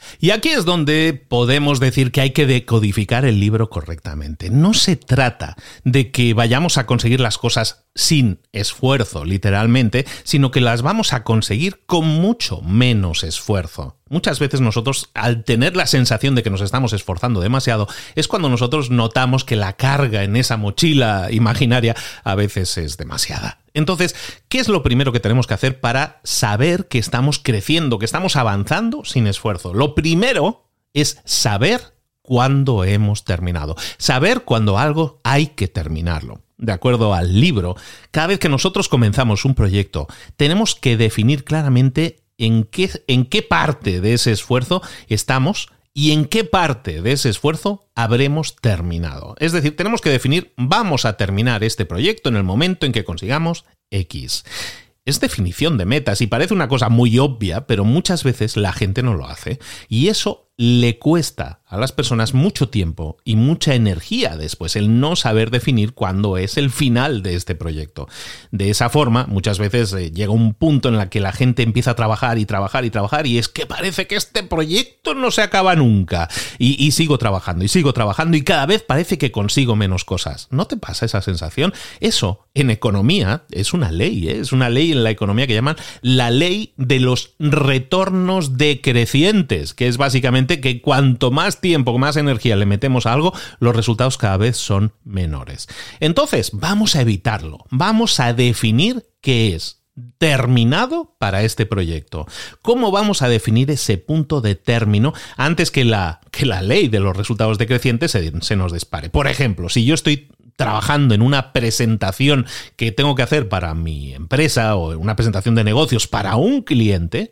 Y aquí es donde podemos decir que hay que decodificar el libro correctamente. No se trata de que vayamos a conseguir las cosas sin esfuerzo, literalmente, sino que las vamos a conseguir con mucho menos esfuerzo. Muchas veces nosotros, al tener la sensación de que nos estamos esforzando demasiado, es cuando nosotros notamos que la carga en esa mochila imaginaria a veces es demasiada. Entonces, ¿qué es lo primero que tenemos que hacer para saber que estamos creciendo, que estamos avanzando sin esfuerzo? Lo primero es saber cuándo hemos terminado, saber cuándo algo hay que terminarlo. De acuerdo al libro, cada vez que nosotros comenzamos un proyecto, tenemos que definir claramente en qué, en qué parte de ese esfuerzo estamos y en qué parte de ese esfuerzo habremos terminado. Es decir, tenemos que definir, vamos a terminar este proyecto en el momento en que consigamos X. Es definición de metas y parece una cosa muy obvia, pero muchas veces la gente no lo hace. Y eso le cuesta a las personas mucho tiempo y mucha energía después, el no saber definir cuándo es el final de este proyecto. De esa forma, muchas veces eh, llega un punto en el que la gente empieza a trabajar y trabajar y trabajar y es que parece que este proyecto no se acaba nunca. Y, y sigo trabajando y sigo trabajando y cada vez parece que consigo menos cosas. ¿No te pasa esa sensación? Eso, en economía, es una ley, ¿eh? Es una ley en la economía que llaman la ley de los retornos decrecientes, que es básicamente que cuanto más tiempo, más energía le metemos a algo, los resultados cada vez son menores. Entonces, vamos a evitarlo. Vamos a definir qué es terminado para este proyecto. ¿Cómo vamos a definir ese punto de término antes que la, que la ley de los resultados decrecientes se, se nos dispare? Por ejemplo, si yo estoy trabajando en una presentación que tengo que hacer para mi empresa o una presentación de negocios para un cliente,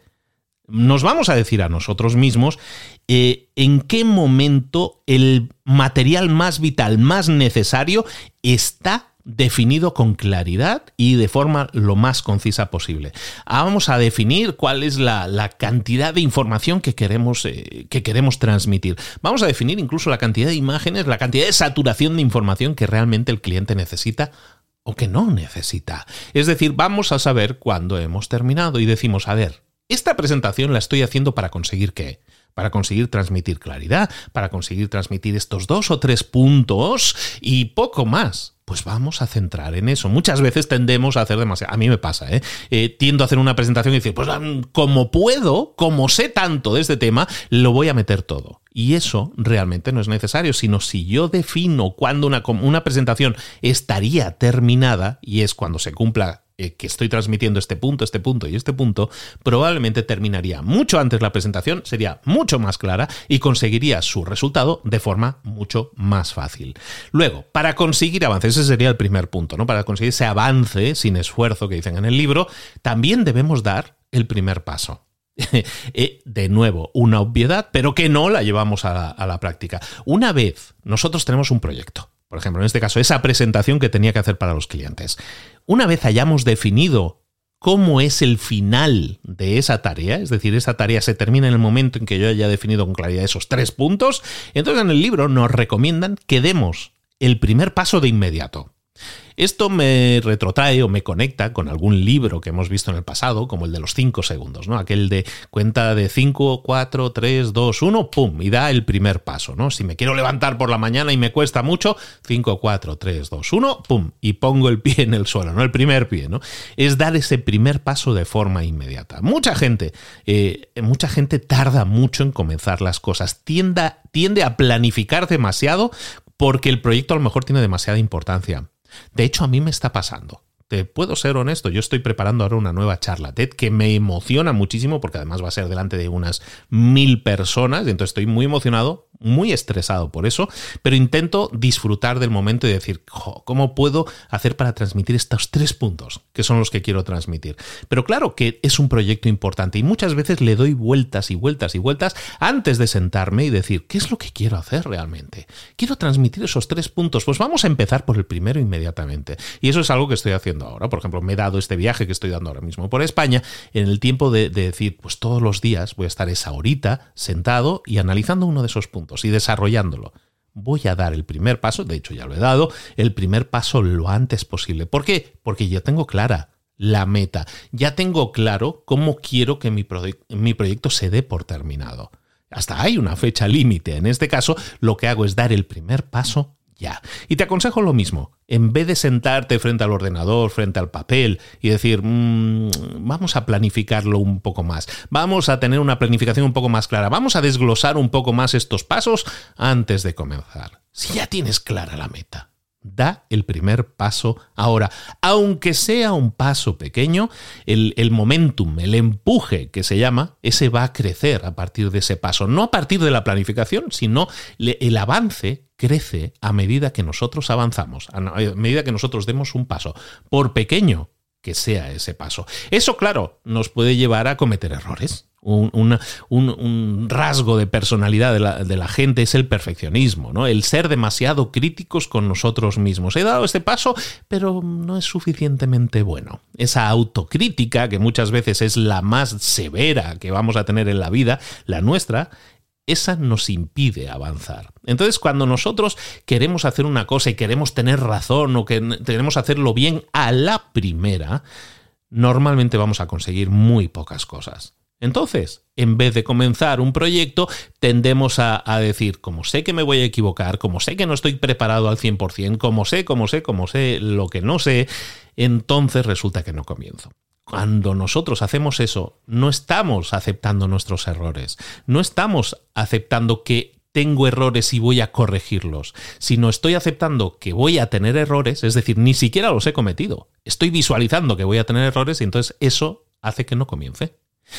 nos vamos a decir a nosotros mismos eh, en qué momento el material más vital, más necesario, está definido con claridad y de forma lo más concisa posible. Vamos a definir cuál es la, la cantidad de información que queremos, eh, que queremos transmitir. Vamos a definir incluso la cantidad de imágenes, la cantidad de saturación de información que realmente el cliente necesita o que no necesita. Es decir, vamos a saber cuándo hemos terminado y decimos, a ver, esta presentación la estoy haciendo para conseguir ¿qué? Para conseguir transmitir claridad, para conseguir transmitir estos dos o tres puntos y poco más. Pues vamos a centrar en eso. Muchas veces tendemos a hacer demasiado. A mí me pasa, ¿eh? eh tiendo a hacer una presentación y decir, pues como puedo, como sé tanto de este tema, lo voy a meter todo. Y eso realmente no es necesario, sino si yo defino cuándo una, una presentación estaría terminada, y es cuando se cumpla que estoy transmitiendo este punto, este punto y este punto, probablemente terminaría mucho antes la presentación, sería mucho más clara y conseguiría su resultado de forma mucho más fácil. Luego, para conseguir avance, ese sería el primer punto, ¿no? Para conseguir ese avance sin esfuerzo que dicen en el libro, también debemos dar el primer paso. De nuevo, una obviedad, pero que no la llevamos a la, a la práctica. Una vez nosotros tenemos un proyecto, por ejemplo, en este caso, esa presentación que tenía que hacer para los clientes. Una vez hayamos definido cómo es el final de esa tarea, es decir, esa tarea se termina en el momento en que yo haya definido con claridad esos tres puntos, entonces en el libro nos recomiendan que demos el primer paso de inmediato. Esto me retrotrae o me conecta con algún libro que hemos visto en el pasado, como el de los cinco segundos, ¿no? Aquel de cuenta de cinco, cuatro, tres, dos, uno, pum, y da el primer paso, ¿no? Si me quiero levantar por la mañana y me cuesta mucho, cinco, cuatro, tres, dos, uno, pum, y pongo el pie en el suelo, ¿no? El primer pie, ¿no? Es dar ese primer paso de forma inmediata. Mucha gente, eh, mucha gente tarda mucho en comenzar las cosas, tiende, tiende a planificar demasiado porque el proyecto a lo mejor tiene demasiada importancia. De hecho, a mí me está pasando. Te puedo ser honesto, yo estoy preparando ahora una nueva charla TED que me emociona muchísimo porque además va a ser delante de unas mil personas, y entonces estoy muy emocionado, muy estresado por eso, pero intento disfrutar del momento y decir, ¿cómo puedo hacer para transmitir estos tres puntos que son los que quiero transmitir? Pero claro que es un proyecto importante y muchas veces le doy vueltas y vueltas y vueltas antes de sentarme y decir, ¿qué es lo que quiero hacer realmente? Quiero transmitir esos tres puntos, pues vamos a empezar por el primero inmediatamente. Y eso es algo que estoy haciendo ahora. Por ejemplo, me he dado este viaje que estoy dando ahora mismo por España en el tiempo de, de decir, pues todos los días voy a estar esa horita sentado y analizando uno de esos puntos y desarrollándolo. Voy a dar el primer paso, de hecho ya lo he dado, el primer paso lo antes posible. ¿Por qué? Porque ya tengo clara la meta, ya tengo claro cómo quiero que mi, proye- mi proyecto se dé por terminado. Hasta hay una fecha límite. En este caso, lo que hago es dar el primer paso ya. Y te aconsejo lo mismo. En vez de sentarte frente al ordenador, frente al papel y decir, mmm, vamos a planificarlo un poco más, vamos a tener una planificación un poco más clara, vamos a desglosar un poco más estos pasos antes de comenzar. Si ya tienes clara la meta, da el primer paso ahora. Aunque sea un paso pequeño, el, el momentum, el empuje que se llama, ese va a crecer a partir de ese paso. No a partir de la planificación, sino le, el avance crece a medida que nosotros avanzamos, a medida que nosotros demos un paso, por pequeño que sea ese paso. Eso, claro, nos puede llevar a cometer errores. Un, una, un, un rasgo de personalidad de la, de la gente es el perfeccionismo, ¿no? El ser demasiado críticos con nosotros mismos. He dado este paso, pero no es suficientemente bueno. Esa autocrítica, que muchas veces es la más severa que vamos a tener en la vida, la nuestra, esa nos impide avanzar. Entonces, cuando nosotros queremos hacer una cosa y queremos tener razón o que queremos hacerlo bien a la primera, normalmente vamos a conseguir muy pocas cosas. Entonces, en vez de comenzar un proyecto, tendemos a, a decir, como sé que me voy a equivocar, como sé que no estoy preparado al cien por ciento, como sé, como sé, como sé lo que no sé, entonces resulta que no comienzo. Cuando nosotros hacemos eso, no estamos aceptando nuestros errores, no estamos aceptando que tengo errores y voy a corregirlos, sino estoy aceptando que voy a tener errores, es decir, ni siquiera los he cometido. Estoy visualizando que voy a tener errores y entonces eso hace que no comience.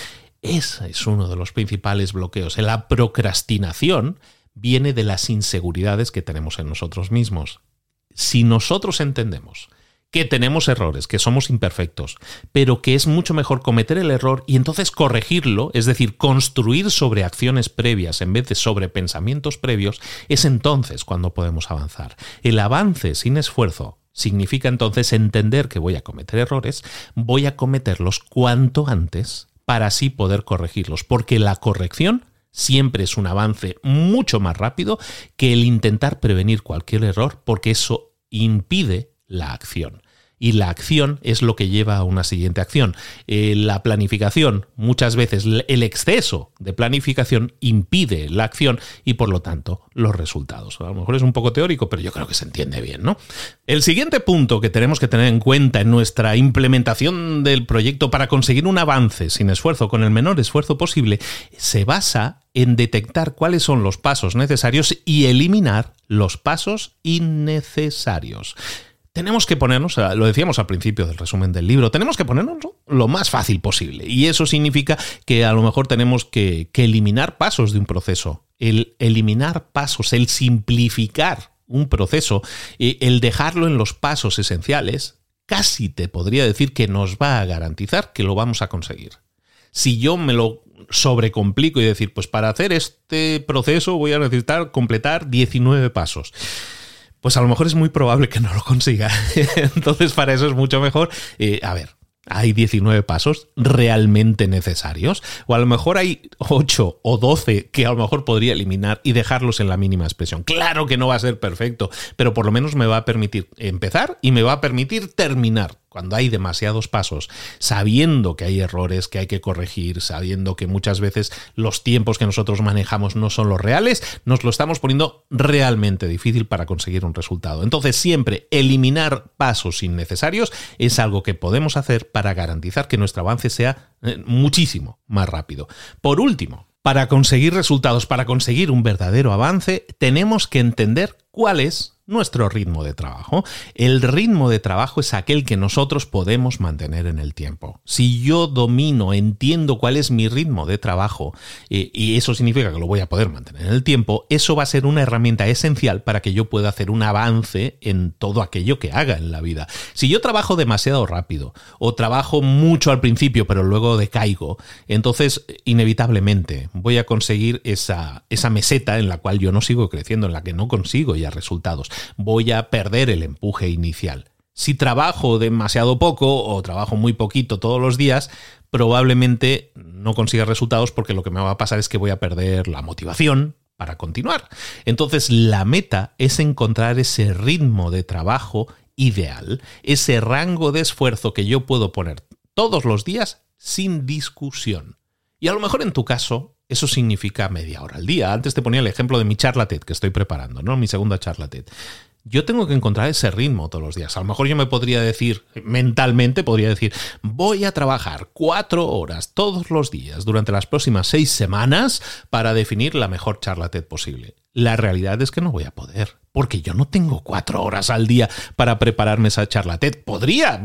Ese es uno de los principales bloqueos. La procrastinación viene de las inseguridades que tenemos en nosotros mismos. Si nosotros entendemos que tenemos errores, que somos imperfectos, pero que es mucho mejor cometer el error y entonces corregirlo, es decir, construir sobre acciones previas en vez de sobre pensamientos previos, es entonces cuando podemos avanzar. El avance sin esfuerzo significa entonces entender que voy a cometer errores, voy a cometerlos cuanto antes para así poder corregirlos, porque la corrección siempre es un avance mucho más rápido que el intentar prevenir cualquier error, porque eso impide la acción. Y la acción es lo que lleva a una siguiente acción. Eh, la planificación, muchas veces el exceso de planificación impide la acción y por lo tanto los resultados. A lo mejor es un poco teórico, pero yo creo que se entiende bien, ¿no? El siguiente punto que tenemos que tener en cuenta en nuestra implementación del proyecto para conseguir un avance sin esfuerzo, con el menor esfuerzo posible, se basa en detectar cuáles son los pasos necesarios y eliminar los pasos innecesarios. Tenemos que ponernos, lo decíamos al principio del resumen del libro, tenemos que ponernos lo más fácil posible. Y eso significa que a lo mejor tenemos que, que eliminar pasos de un proceso. El eliminar pasos, el simplificar un proceso, el dejarlo en los pasos esenciales, casi te podría decir que nos va a garantizar que lo vamos a conseguir. Si yo me lo sobrecomplico y decir, pues para hacer este proceso voy a necesitar completar diecinueve pasos. Pues a lo mejor es muy probable que no lo consiga. Entonces, para eso es mucho mejor. Eh, a ver, ¿hay diecinueve pasos realmente necesarios? O a lo mejor hay ocho o doce que a lo mejor podría eliminar y dejarlos en la mínima expresión. Claro que no va a ser perfecto, pero por lo menos me va a permitir empezar y me va a permitir terminar. Cuando hay demasiados pasos, sabiendo que hay errores que hay que corregir, sabiendo que muchas veces los tiempos que nosotros manejamos no son los reales, nos lo estamos poniendo realmente difícil para conseguir un resultado. Entonces, siempre eliminar pasos innecesarios es algo que podemos hacer para garantizar que nuestro avance sea muchísimo más rápido. Por último, para conseguir resultados, para conseguir un verdadero avance, tenemos que entender cuál es nuestro ritmo de trabajo. El ritmo de trabajo es aquel que nosotros podemos mantener en el tiempo. Si yo domino, entiendo cuál es mi ritmo de trabajo, eh, y eso significa que lo voy a poder mantener en el tiempo, eso va a ser una herramienta esencial para que yo pueda hacer un avance en todo aquello que haga en la vida. Si yo trabajo demasiado rápido o trabajo mucho al principio pero luego decaigo, entonces inevitablemente voy a conseguir esa, esa meseta en la cual yo no sigo creciendo, en la que no consigo ya resultados. Voy a perder el empuje inicial. Si trabajo demasiado poco o trabajo muy poquito todos los días, probablemente no consiga resultados porque lo que me va a pasar es que voy a perder la motivación para continuar. Entonces, la meta es encontrar ese ritmo de trabajo ideal, ese rango de esfuerzo que yo puedo poner todos los días sin discusión. Y a lo mejor en tu caso eso significa media hora al día. Antes te ponía el ejemplo de mi charla TED que estoy preparando, ¿no? Mi segunda charla TED. Yo tengo que encontrar ese ritmo todos los días. A lo mejor yo me podría decir, mentalmente podría decir, voy a trabajar cuatro horas todos los días durante las próximas seis semanas para definir la mejor charla TED posible. La realidad es que no voy a poder, porque yo no tengo cuatro horas al día para prepararme esa charla TED. Podría,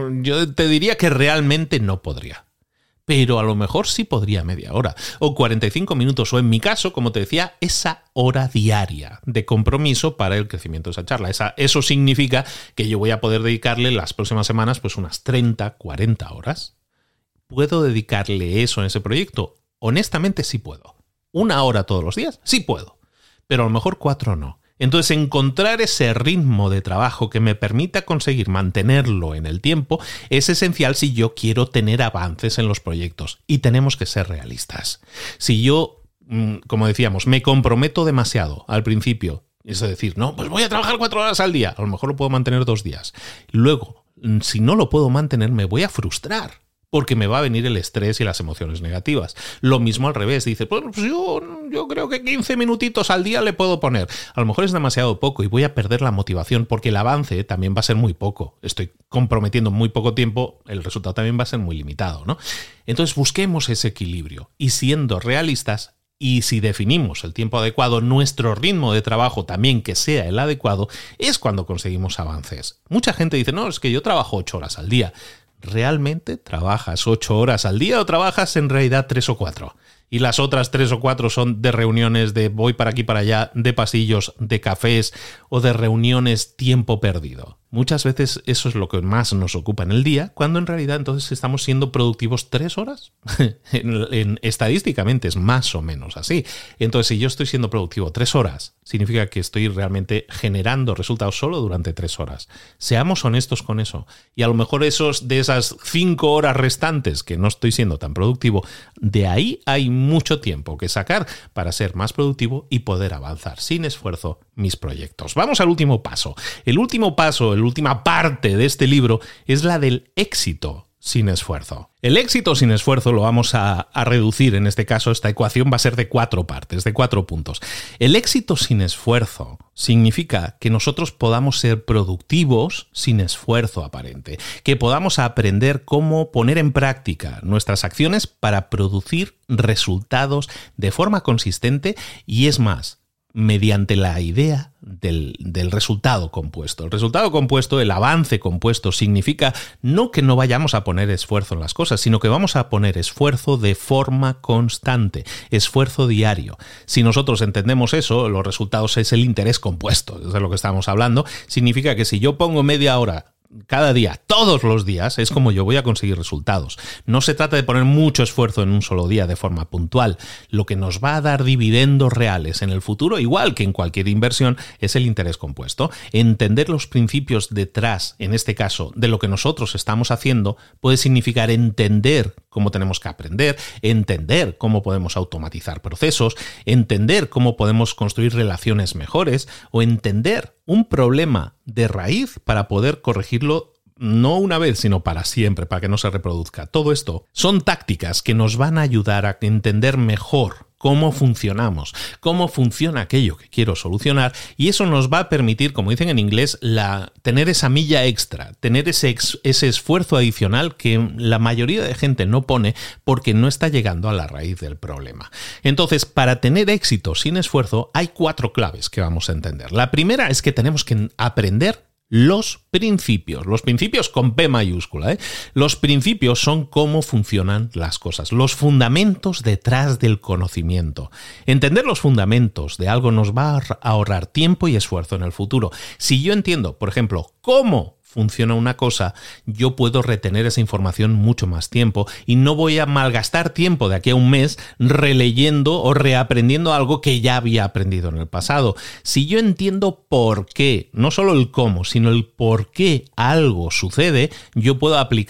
yo te diría que realmente no podría. Pero a lo mejor sí podría media hora o cuarenta y cinco minutos o en mi caso, como te decía, esa hora diaria de compromiso para el crecimiento de esa charla. Esa, eso significa que yo voy a poder dedicarle las próximas semanas pues unas treinta, cuarenta horas. ¿Puedo dedicarle eso en ese proyecto? Honestamente sí puedo. ¿Una hora todos los días? Sí puedo. Pero a lo mejor cuatro no. Entonces, encontrar ese ritmo de trabajo que me permita conseguir mantenerlo en el tiempo es esencial si yo quiero tener avances en los proyectos. Y tenemos que ser realistas. Si yo, como decíamos, me comprometo demasiado al principio, es decir, no, pues voy a trabajar cuatro horas al día, a lo mejor lo puedo mantener dos días. Luego, si no lo puedo mantener, me voy a frustrar. Porque me va a venir el estrés y las emociones negativas. Lo mismo al revés. Dice, pues yo, yo creo que quince minutitos al día le puedo poner. A lo mejor es demasiado poco y voy a perder la motivación porque el avance también va a ser muy poco. Estoy comprometiendo muy poco tiempo, el resultado también va a ser muy limitado, ¿no? Entonces busquemos ese equilibrio y siendo realistas, y si definimos el tiempo adecuado, nuestro ritmo de trabajo también que sea el adecuado, es cuando conseguimos avances. Mucha gente dice, no, es que yo trabajo ocho horas al día. ¿Realmente trabajas ocho horas al día o trabajas en realidad tres o cuatro? Y las otras tres o cuatro son de reuniones de voy para aquí para allá, de pasillos, de cafés o de reuniones tiempo perdido. Muchas veces eso es lo que más nos ocupa en el día, cuando en realidad entonces estamos siendo productivos tres horas. en, en, estadísticamente es más o menos así. Entonces, si yo estoy siendo productivo tres horas, significa que estoy realmente generando resultados solo durante tres horas. Seamos honestos con eso. Y a lo mejor esos de esas cinco horas restantes que no estoy siendo tan productivo, de ahí hay mucho tiempo que sacar para ser más productivo y poder avanzar sin esfuerzo mis proyectos. Vamos al último paso. El último paso, la última parte de este libro es la del éxito sin esfuerzo. El éxito sin esfuerzo lo vamos a, a reducir, en este caso esta ecuación va a ser de cuatro partes, de cuatro puntos. El éxito sin esfuerzo significa que nosotros podamos ser productivos sin esfuerzo aparente, que podamos aprender cómo poner en práctica nuestras acciones para producir resultados de forma consistente y es más, mediante la idea del, del resultado compuesto. El resultado compuesto, el avance compuesto, significa no que no vayamos a poner esfuerzo en las cosas, sino que vamos a poner esfuerzo de forma constante, esfuerzo diario. Si nosotros entendemos eso, los resultados es el interés compuesto, es de lo que estamos hablando, significa que si yo pongo media hora cada día, todos los días, es como yo voy a conseguir resultados. No se trata de poner mucho esfuerzo en un solo día de forma puntual. Lo que nos va a dar dividendos reales en el futuro, igual que en cualquier inversión, es el interés compuesto. Entender los principios detrás, en este caso, de lo que nosotros estamos haciendo, puede significar entender cómo tenemos que aprender, entender cómo podemos automatizar procesos, entender cómo podemos construir relaciones mejores o entender un problema de raíz para poder corregirlo no una vez, sino para siempre, para que no se reproduzca. Todo esto son tácticas que nos van a ayudar a entender mejor cómo funcionamos, cómo funciona aquello que quiero solucionar y eso nos va a permitir, como dicen en inglés, la, tener esa milla extra, tener ese, ex, ese esfuerzo adicional que la mayoría de gente no pone porque no está llegando a la raíz del problema. Entonces, para tener éxito sin esfuerzo, hay cuatro claves que vamos a entender. La primera es que tenemos que aprender los principios, los principios con P mayúscula, ¿eh? Los principios son cómo funcionan las cosas, los fundamentos detrás del conocimiento. Entender los fundamentos de algo nos va a ahorrar tiempo y esfuerzo en el futuro. Si yo entiendo, por ejemplo, cómo funciona una cosa, yo puedo retener esa información mucho más tiempo y no voy a malgastar tiempo de aquí a un mes releyendo o reaprendiendo algo que ya había aprendido en el pasado. Si yo entiendo por qué, no solo el cómo, sino el por qué algo sucede, yo puedo aplicar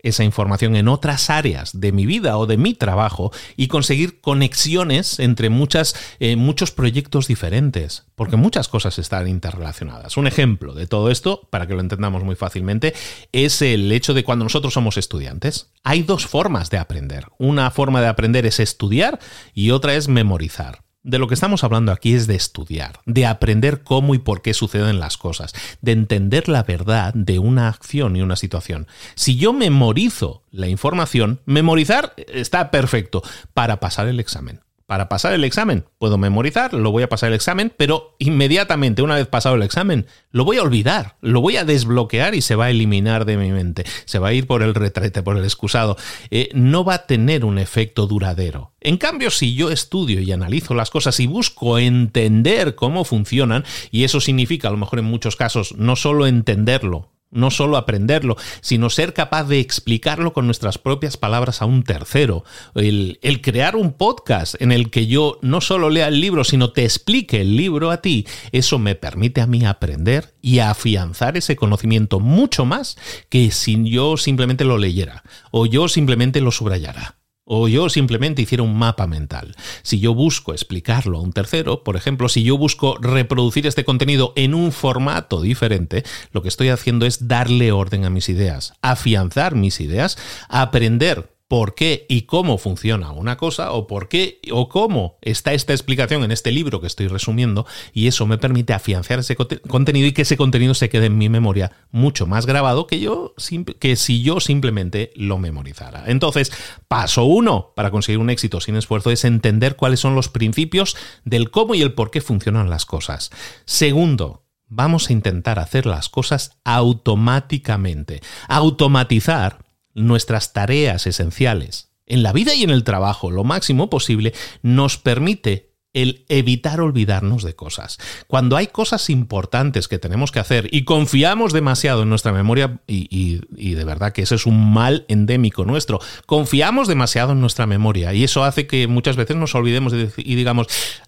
esa información en otras áreas de mi vida o de mi trabajo y conseguir conexiones entre muchas, eh, muchos proyectos diferentes, porque muchas cosas están interrelacionadas. Un ejemplo de todo esto, para que lo entendamos muy fácilmente, es el hecho de cuando nosotros somos estudiantes. Hay dos formas de aprender. Una forma de aprender es estudiar y otra es memorizar. De lo que estamos hablando aquí es de estudiar, de aprender cómo y por qué suceden las cosas, de entender la verdad de una acción y una situación. Si yo memorizo la información, memorizar está perfecto para pasar el examen. Para pasar el examen, puedo memorizar, lo voy a pasar el examen, pero inmediatamente, una vez pasado el examen, lo voy a olvidar, lo voy a desbloquear y se va a eliminar de mi mente, se va a ir por el retrete, por el excusado. Eh, no va a tener un efecto duradero. En cambio, si yo estudio y analizo las cosas y busco entender cómo funcionan, y eso significa, a lo mejor en muchos casos, no solo entenderlo, no solo aprenderlo, sino ser capaz de explicarlo con nuestras propias palabras a un tercero. El, el crear un podcast en el que yo no solo lea el libro, sino te explique el libro a ti, eso me permite a mí aprender y afianzar ese conocimiento mucho más que si yo simplemente lo leyera o yo simplemente lo subrayara. O yo simplemente hiciera un mapa mental. Si yo busco explicarlo a un tercero, por ejemplo, si yo busco reproducir este contenido en un formato diferente, lo que estoy haciendo es darle orden a mis ideas, afianzar mis ideas, aprender por qué y cómo funciona una cosa o por qué o cómo está esta explicación en este libro que estoy resumiendo, y eso me permite afianzar ese contenido y que ese contenido se quede en mi memoria mucho más grabado que, yo, que si yo simplemente lo memorizara. Entonces, paso uno para conseguir un éxito sin esfuerzo es entender cuáles son los principios del cómo y el por qué funcionan las cosas. Segundo, vamos a intentar hacer las cosas automáticamente. Automatizar nuestras tareas esenciales en la vida y en el trabajo lo máximo posible nos permite el evitar olvidarnos de cosas. Cuando hay cosas importantes que tenemos que hacer y confiamos demasiado en nuestra memoria, y, y, y de verdad que ese es un mal endémico nuestro, confiamos demasiado en nuestra memoria y eso hace que muchas veces nos olvidemos y digamos,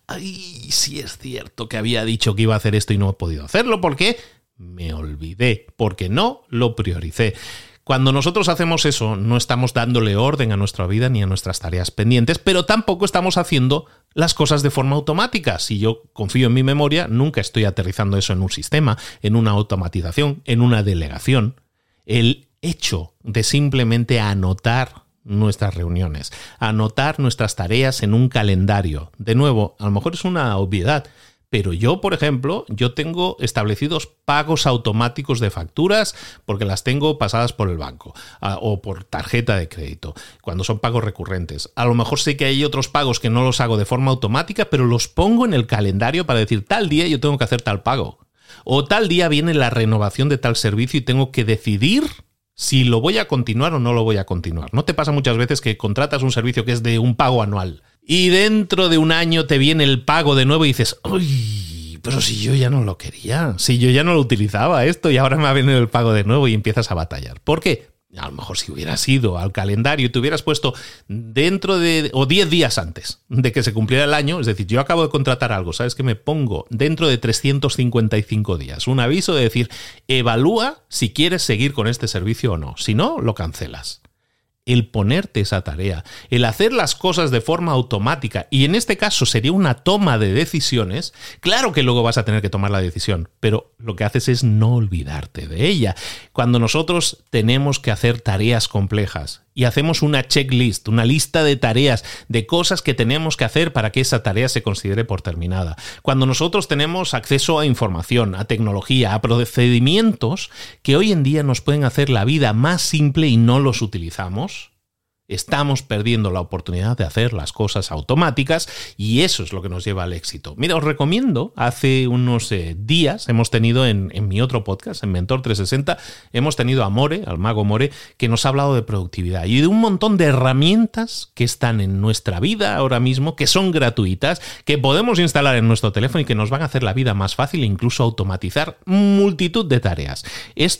ay, sí es cierto que había dicho que iba a hacer esto y no he podido hacerlo porque me olvidé, porque no lo prioricé. Cuando nosotros hacemos eso, no estamos dándole orden a nuestra vida ni a nuestras tareas pendientes, pero tampoco estamos haciendo las cosas de forma automática. Si yo confío en mi memoria, nunca estoy aterrizando eso en un sistema, en una automatización, en una delegación. El hecho de simplemente anotar nuestras reuniones, anotar nuestras tareas en un calendario. De nuevo, a lo mejor es una obviedad, pero yo, por ejemplo, yo tengo establecidos pagos automáticos de facturas porque las tengo pasadas por el banco uh, o por tarjeta de crédito, cuando son pagos recurrentes. A lo mejor sé que hay otros pagos que no los hago de forma automática, pero los pongo en el calendario para decir tal día yo tengo que hacer tal pago. O tal día viene la renovación de tal servicio y tengo que decidir si lo voy a continuar o no lo voy a continuar. ¿No te pasa muchas veces que contratas un servicio que es de un pago anual y dentro de un año te viene el pago de nuevo y dices, uy, pero si yo ya no lo quería, si yo ya no lo utilizaba esto y ahora me ha venido el pago de nuevo y empiezas a batallar? ¿Por qué? A lo mejor si hubieras ido al calendario y te hubieras puesto dentro de, o diez días antes de que se cumpliera el año, es decir, yo acabo de contratar algo, ¿sabes qué? Me pongo dentro de trescientos cincuenta y cinco días un aviso de decir, evalúa si quieres seguir con este servicio o no, si no, lo cancelas. El ponerte esa tarea, el hacer las cosas de forma automática, y en este caso sería una toma de decisiones, claro que luego vas a tener que tomar la decisión, pero lo que haces es no olvidarte de ella. Cuando nosotros tenemos que hacer tareas complejas y hacemos una checklist, una lista de tareas, de cosas que tenemos que hacer para que esa tarea se considere por terminada. Cuando nosotros tenemos acceso a información, a tecnología, a procedimientos que hoy en día nos pueden hacer la vida más simple y no los utilizamos, estamos perdiendo la oportunidad de hacer las cosas automáticas y eso es lo que nos lleva al éxito. Mira, os recomiendo, hace unos eh, días hemos tenido en, en mi otro podcast, en Mentor trescientos sesenta, hemos tenido a More, al mago More, que nos ha hablado de productividad y de un montón de herramientas que están en nuestra vida ahora mismo, que son gratuitas, que podemos instalar en nuestro teléfono y que nos van a hacer la vida más fácil e incluso automatizar multitud de tareas. Esto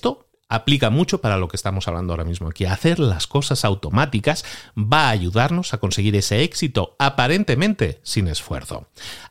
aplica mucho para lo que estamos hablando ahora mismo aquí. Hacer las cosas automáticas va a ayudarnos a conseguir ese éxito aparentemente sin esfuerzo.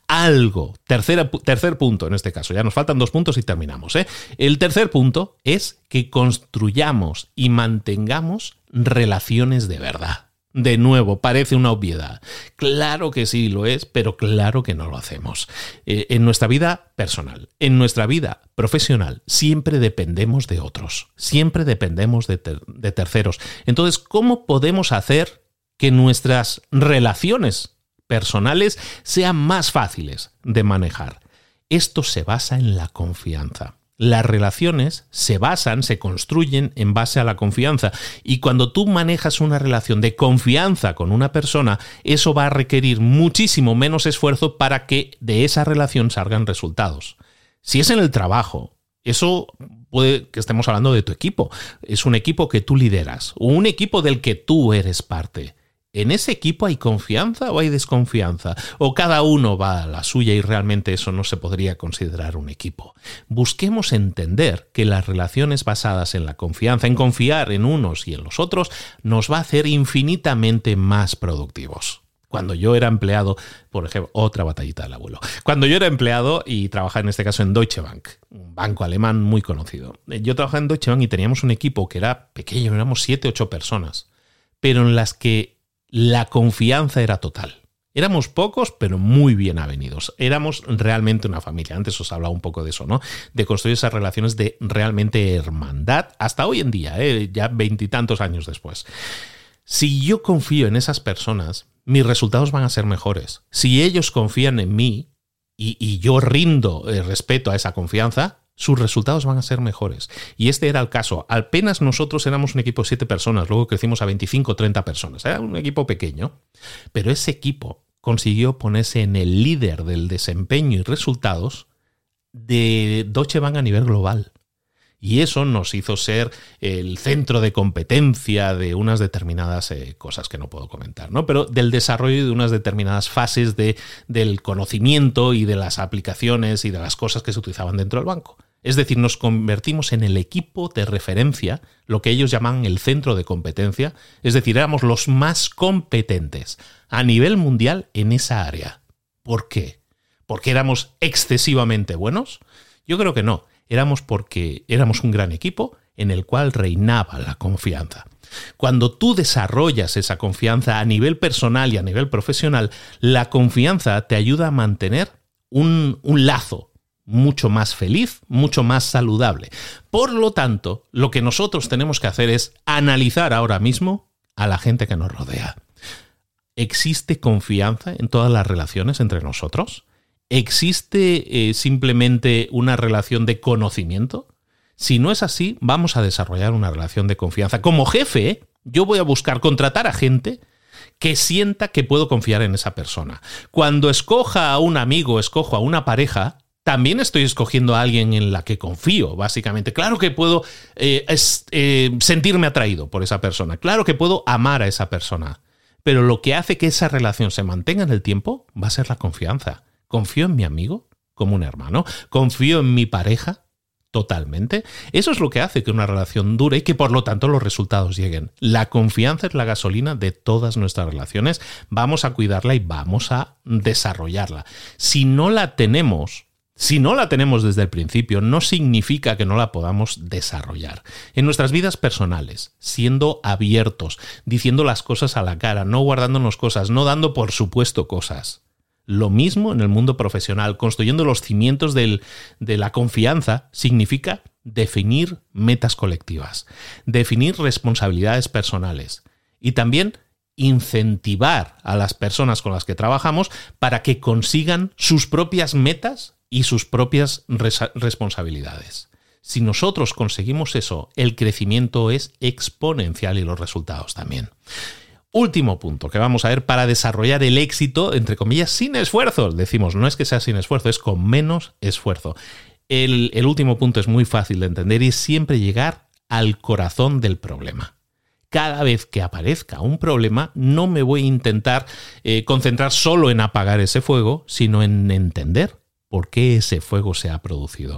Algo, tercera, tercer punto en este caso, ya nos faltan dos puntos y terminamos, ¿eh? El tercer punto es que construyamos y mantengamos relaciones de verdad. De nuevo, parece una obviedad. Claro que sí lo es, pero claro que no lo hacemos. Eh, en nuestra vida personal, en nuestra vida profesional, siempre dependemos de otros, siempre dependemos de, ter- de terceros. Entonces, ¿cómo podemos hacer que nuestras relaciones personales sean más fáciles de manejar? Esto se basa en la confianza. Las relaciones se basan, se construyen en base a la confianza. Y cuando tú manejas una relación de confianza con una persona, eso va a requerir muchísimo menos esfuerzo para que de esa relación salgan resultados. Si es en el trabajo, eso puede que estemos hablando de tu equipo. Es un equipo que tú lideras o un equipo del que tú eres parte. ¿En ese equipo hay confianza o hay desconfianza? ¿O cada uno va a la suya y realmente eso no se podría considerar un equipo? Busquemos entender que las relaciones basadas en la confianza, en confiar en unos y en los otros, nos va a hacer infinitamente más productivos. Cuando yo era empleado, por ejemplo, otra batallita del abuelo. Cuando yo era empleado y trabajaba en este caso en Deutsche Bank, un banco alemán muy conocido. Yo trabajaba en Deutsche Bank y teníamos un equipo que era pequeño, éramos siete, ocho personas, pero en las que la confianza era total. Éramos pocos, pero muy bien avenidos. Éramos realmente una familia. Antes os hablaba un poco de eso, ¿no? De construir esas relaciones de realmente hermandad hasta hoy en día, ¿eh? Ya veintitantos años después. Si yo confío en esas personas, mis resultados van a ser mejores. Si ellos confían en mí y, y yo rindo eh, respeto a esa confianza, sus resultados van a ser mejores. Y este era el caso. Apenas nosotros éramos un equipo de siete personas, luego crecimos a veinticinco o treinta personas. Era un equipo pequeño, pero ese equipo consiguió ponerse en el líder del desempeño y resultados de Deutsche Bank a nivel global. Y eso nos hizo ser el centro de competencia de unas determinadas eh, cosas que no puedo comentar, ¿no? Pero del desarrollo de unas determinadas fases de, del conocimiento y de las aplicaciones y de las cosas que se utilizaban dentro del banco. Es decir, nos convertimos en el equipo de referencia, lo que ellos llaman el centro de competencia. Es decir, éramos los más competentes a nivel mundial en esa área. ¿Por qué? ¿Porque éramos excesivamente buenos? Yo creo que no. Éramos porque éramos un gran equipo en el cual reinaba la confianza. Cuando tú desarrollas esa confianza a nivel personal y a nivel profesional, la confianza te ayuda a mantener un, un lazo mucho más feliz, mucho más saludable. Por lo tanto, lo que nosotros tenemos que hacer es analizar ahora mismo a la gente que nos rodea. ¿Existe confianza en todas las relaciones entre nosotros? ¿Existe eh, simplemente una relación de conocimiento? Si no es así, vamos a desarrollar una relación de confianza. Como jefe, ¿eh? Yo voy a buscar contratar a gente que sienta que puedo confiar en esa persona. Cuando escoja a un amigo, escojo a una pareja, también estoy escogiendo a alguien en la que confío, básicamente. Claro que puedo eh, es, eh, sentirme atraído por esa persona. Claro que puedo amar a esa persona. Pero lo que hace que esa relación se mantenga en el tiempo va a ser la confianza. ¿Confío en mi amigo como un hermano? ¿Confío en mi pareja totalmente? Eso es lo que hace que una relación dure y que por lo tanto los resultados lleguen. La confianza es la gasolina de todas nuestras relaciones. Vamos a cuidarla y vamos a desarrollarla. Si no la tenemos, si no la tenemos desde el principio, no significa que no la podamos desarrollar. En nuestras vidas personales, siendo abiertos, diciendo las cosas a la cara, no guardándonos cosas, no dando por supuesto cosas. Lo mismo en el mundo profesional, construyendo los cimientos del, de la confianza significa definir metas colectivas, definir responsabilidades personales y también incentivar a las personas con las que trabajamos para que consigan sus propias metas y sus propias res- responsabilidades. Si nosotros conseguimos eso, el crecimiento es exponencial y los resultados también. Último punto que vamos a ver para desarrollar el éxito, entre comillas, sin esfuerzo. Decimos, no es que sea sin esfuerzo, es con menos esfuerzo. El, el último punto es muy fácil de entender y es siempre llegar al corazón del problema. Cada vez que aparezca un problema, no me voy a intentar eh, concentrar solo en apagar ese fuego, sino en entender por qué ese fuego se ha producido.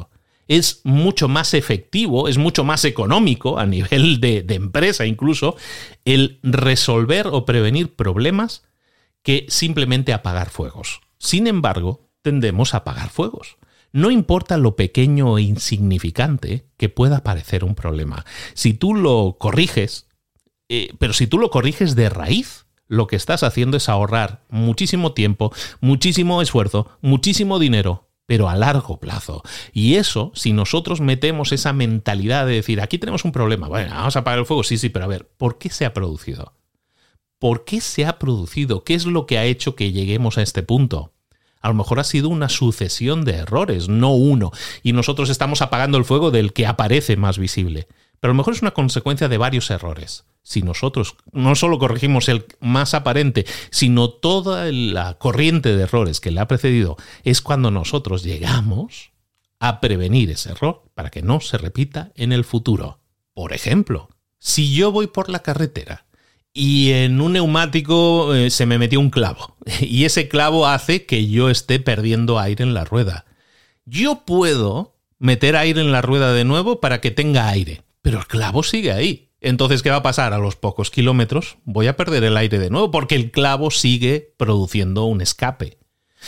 es mucho más efectivo, es mucho más económico a nivel de, de empresa incluso, el resolver o prevenir problemas que simplemente apagar fuegos. Sin embargo, tendemos a apagar fuegos. No importa lo pequeño e insignificante que pueda parecer un problema. Si tú lo corriges, eh, pero si tú lo corriges de raíz, lo que estás haciendo es ahorrar muchísimo tiempo, muchísimo esfuerzo, muchísimo dinero, pero a largo plazo. Y eso, si nosotros metemos esa mentalidad de decir, aquí tenemos un problema, bueno, vamos a apagar el fuego, sí, sí, pero a ver, ¿por qué se ha producido? ¿Por qué se ha producido? ¿Qué es lo que ha hecho que lleguemos a este punto? A lo mejor ha sido una sucesión de errores, no uno, y nosotros estamos apagando el fuego del que aparece más visible. Pero a lo mejor es una consecuencia de varios errores. Si nosotros no solo corregimos el más aparente, sino toda la corriente de errores que le ha precedido, es cuando nosotros llegamos a prevenir ese error para que no se repita en el futuro. Por ejemplo, si yo voy por la carretera y en un neumático eh, se me metió un clavo y ese clavo hace que yo esté perdiendo aire en la rueda, yo puedo meter aire en la rueda de nuevo para que tenga aire, pero el clavo sigue ahí. Entonces, ¿qué va a pasar? A los pocos kilómetros voy a perder el aire de nuevo porque el clavo sigue produciendo un escape.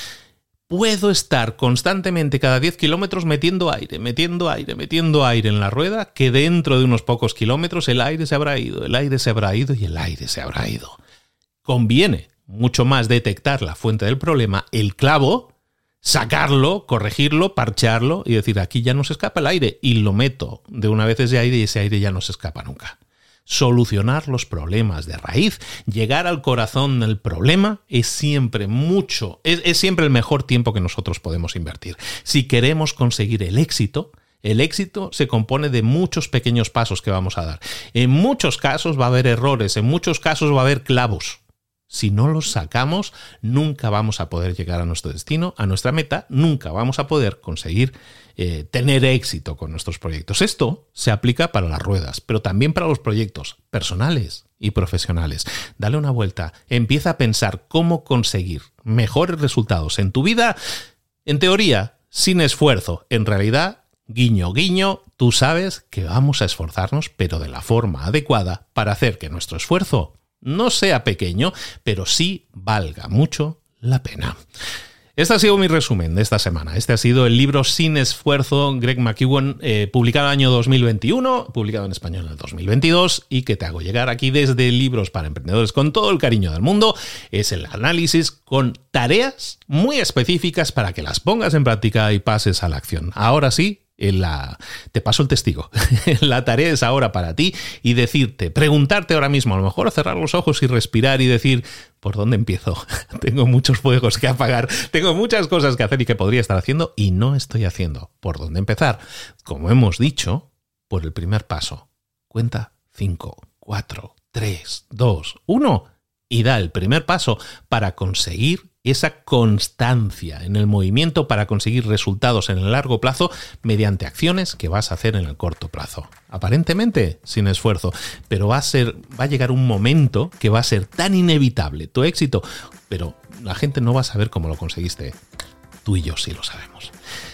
Puedo estar constantemente cada diez kilómetros metiendo aire, metiendo aire, metiendo aire en la rueda, que dentro de unos pocos kilómetros el aire se habrá ido, el aire se habrá ido y el aire se habrá ido. Conviene mucho más detectar la fuente del problema, el clavo, sacarlo, corregirlo, parchearlo y decir, aquí ya no se escapa el aire, y lo meto de una vez ese aire y ese aire ya no se escapa nunca. Solucionar los problemas de raíz, llegar al corazón del problema, es siempre mucho, es, es siempre el mejor tiempo que nosotros podemos invertir. Si queremos conseguir el éxito, el éxito se compone de muchos pequeños pasos que vamos a dar. En muchos casos va a haber errores, en muchos casos va a haber clavos. Si no los sacamos, nunca vamos a poder llegar a nuestro destino, a nuestra meta, nunca vamos a poder conseguir eh, tener éxito con nuestros proyectos. Esto se aplica para las ruedas, pero también para los proyectos personales y profesionales. Dale una vuelta, empieza a pensar cómo conseguir mejores resultados en tu vida, en teoría, sin esfuerzo. En realidad, guiño, guiño, tú sabes que vamos a esforzarnos, pero de la forma adecuada para hacer que nuestro esfuerzo no sea pequeño, pero sí valga mucho la pena. Este ha sido mi resumen de esta semana. Este ha sido el libro Sin Esfuerzo, Greg McKeown, eh, publicado en el año dos mil veintiuno, publicado en español en el dos mil veintidós, y que te hago llegar aquí desde Libros para Emprendedores con todo el cariño del mundo. Es el análisis con tareas muy específicas para que las pongas en práctica y pases a la acción. Ahora sí, La, te paso el testigo. La tarea es ahora para ti y decirte, preguntarte ahora mismo, a lo mejor cerrar los ojos y respirar y decir, ¿por dónde empiezo? Tengo muchos fuegos que apagar, tengo muchas cosas que hacer y que podría estar haciendo y no estoy haciendo. ¿Por dónde empezar? Como hemos dicho, por el primer paso. Cuenta cinco, cuatro, tres, dos, uno y da el primer paso para conseguir esa constancia en el movimiento, para conseguir resultados en el largo plazo mediante acciones que vas a hacer en el corto plazo. Aparentemente sin esfuerzo, pero va a ser, va a llegar un momento que va a ser tan inevitable tu éxito, pero la gente no va a saber cómo lo conseguiste. Tú y yo sí lo sabemos.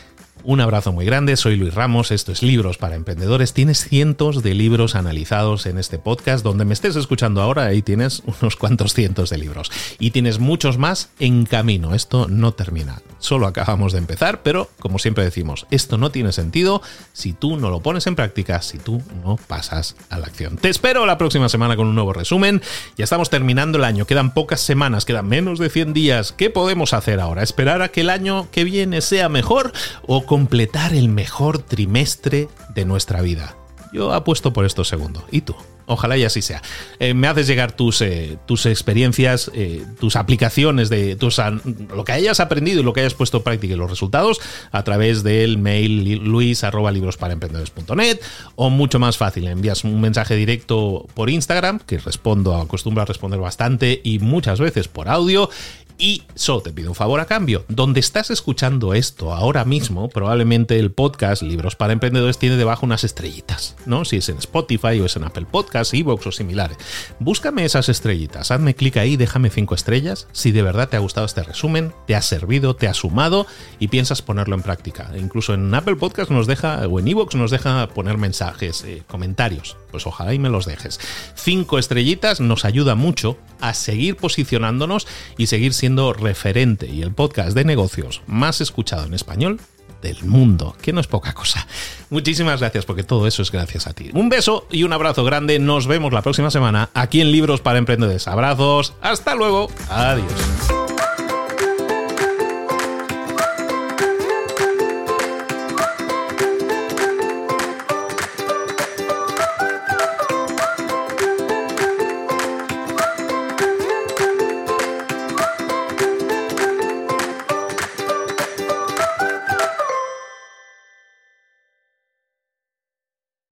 Un abrazo muy grande, soy Luis Ramos, esto es Libros para Emprendedores. Tienes cientos de libros analizados en este podcast, donde me estés escuchando ahora, ahí tienes unos cuantos cientos de libros. Y tienes muchos más en camino, esto no termina. Solo acabamos de empezar, pero como siempre decimos, esto no tiene sentido si tú no lo pones en práctica, si tú no pasas a la acción. Te espero la próxima semana con un nuevo resumen. Ya estamos terminando el año, quedan pocas semanas, quedan menos de cien días. ¿Qué podemos hacer ahora? ¿Esperar a que el año que viene sea mejor o completar el mejor trimestre de nuestra vida? Yo apuesto por esto segundo. ¿Y tú? Ojalá y así sea. Eh, me haces llegar tus, eh, tus experiencias, eh, tus aplicaciones, de tus, lo que hayas aprendido y lo que hayas puesto en práctica y los resultados a través del mail luis arroba libros para emprendedores punto net, o mucho más fácil, envías un mensaje directo por Instagram, que respondo, acostumbro a responder bastante y muchas veces por audio, Y solo te pido un favor a cambio. Donde estás escuchando esto ahora mismo, probablemente el podcast Libros para Emprendedores tiene debajo unas estrellitas, ¿no? Si es en Spotify o es en Apple Podcasts, iVoox o similares. Búscame esas estrellitas, hazme clic ahí, déjame cinco estrellas. Si de verdad te ha gustado este resumen, te ha servido, te ha sumado y piensas ponerlo en práctica. Incluso en Apple Podcasts nos deja, o en iVoox nos deja poner mensajes, eh, comentarios. Pues ojalá y me los dejes. Cinco estrellitas nos ayuda mucho a seguir posicionándonos y seguir siendo referente y el podcast de negocios más escuchado en español del mundo, que no es poca cosa. Muchísimas gracias, porque todo eso es gracias a ti. Un beso y un abrazo grande. Nos vemos la próxima semana aquí en Libros para Emprendedores. Abrazos. Hasta luego. Adiós.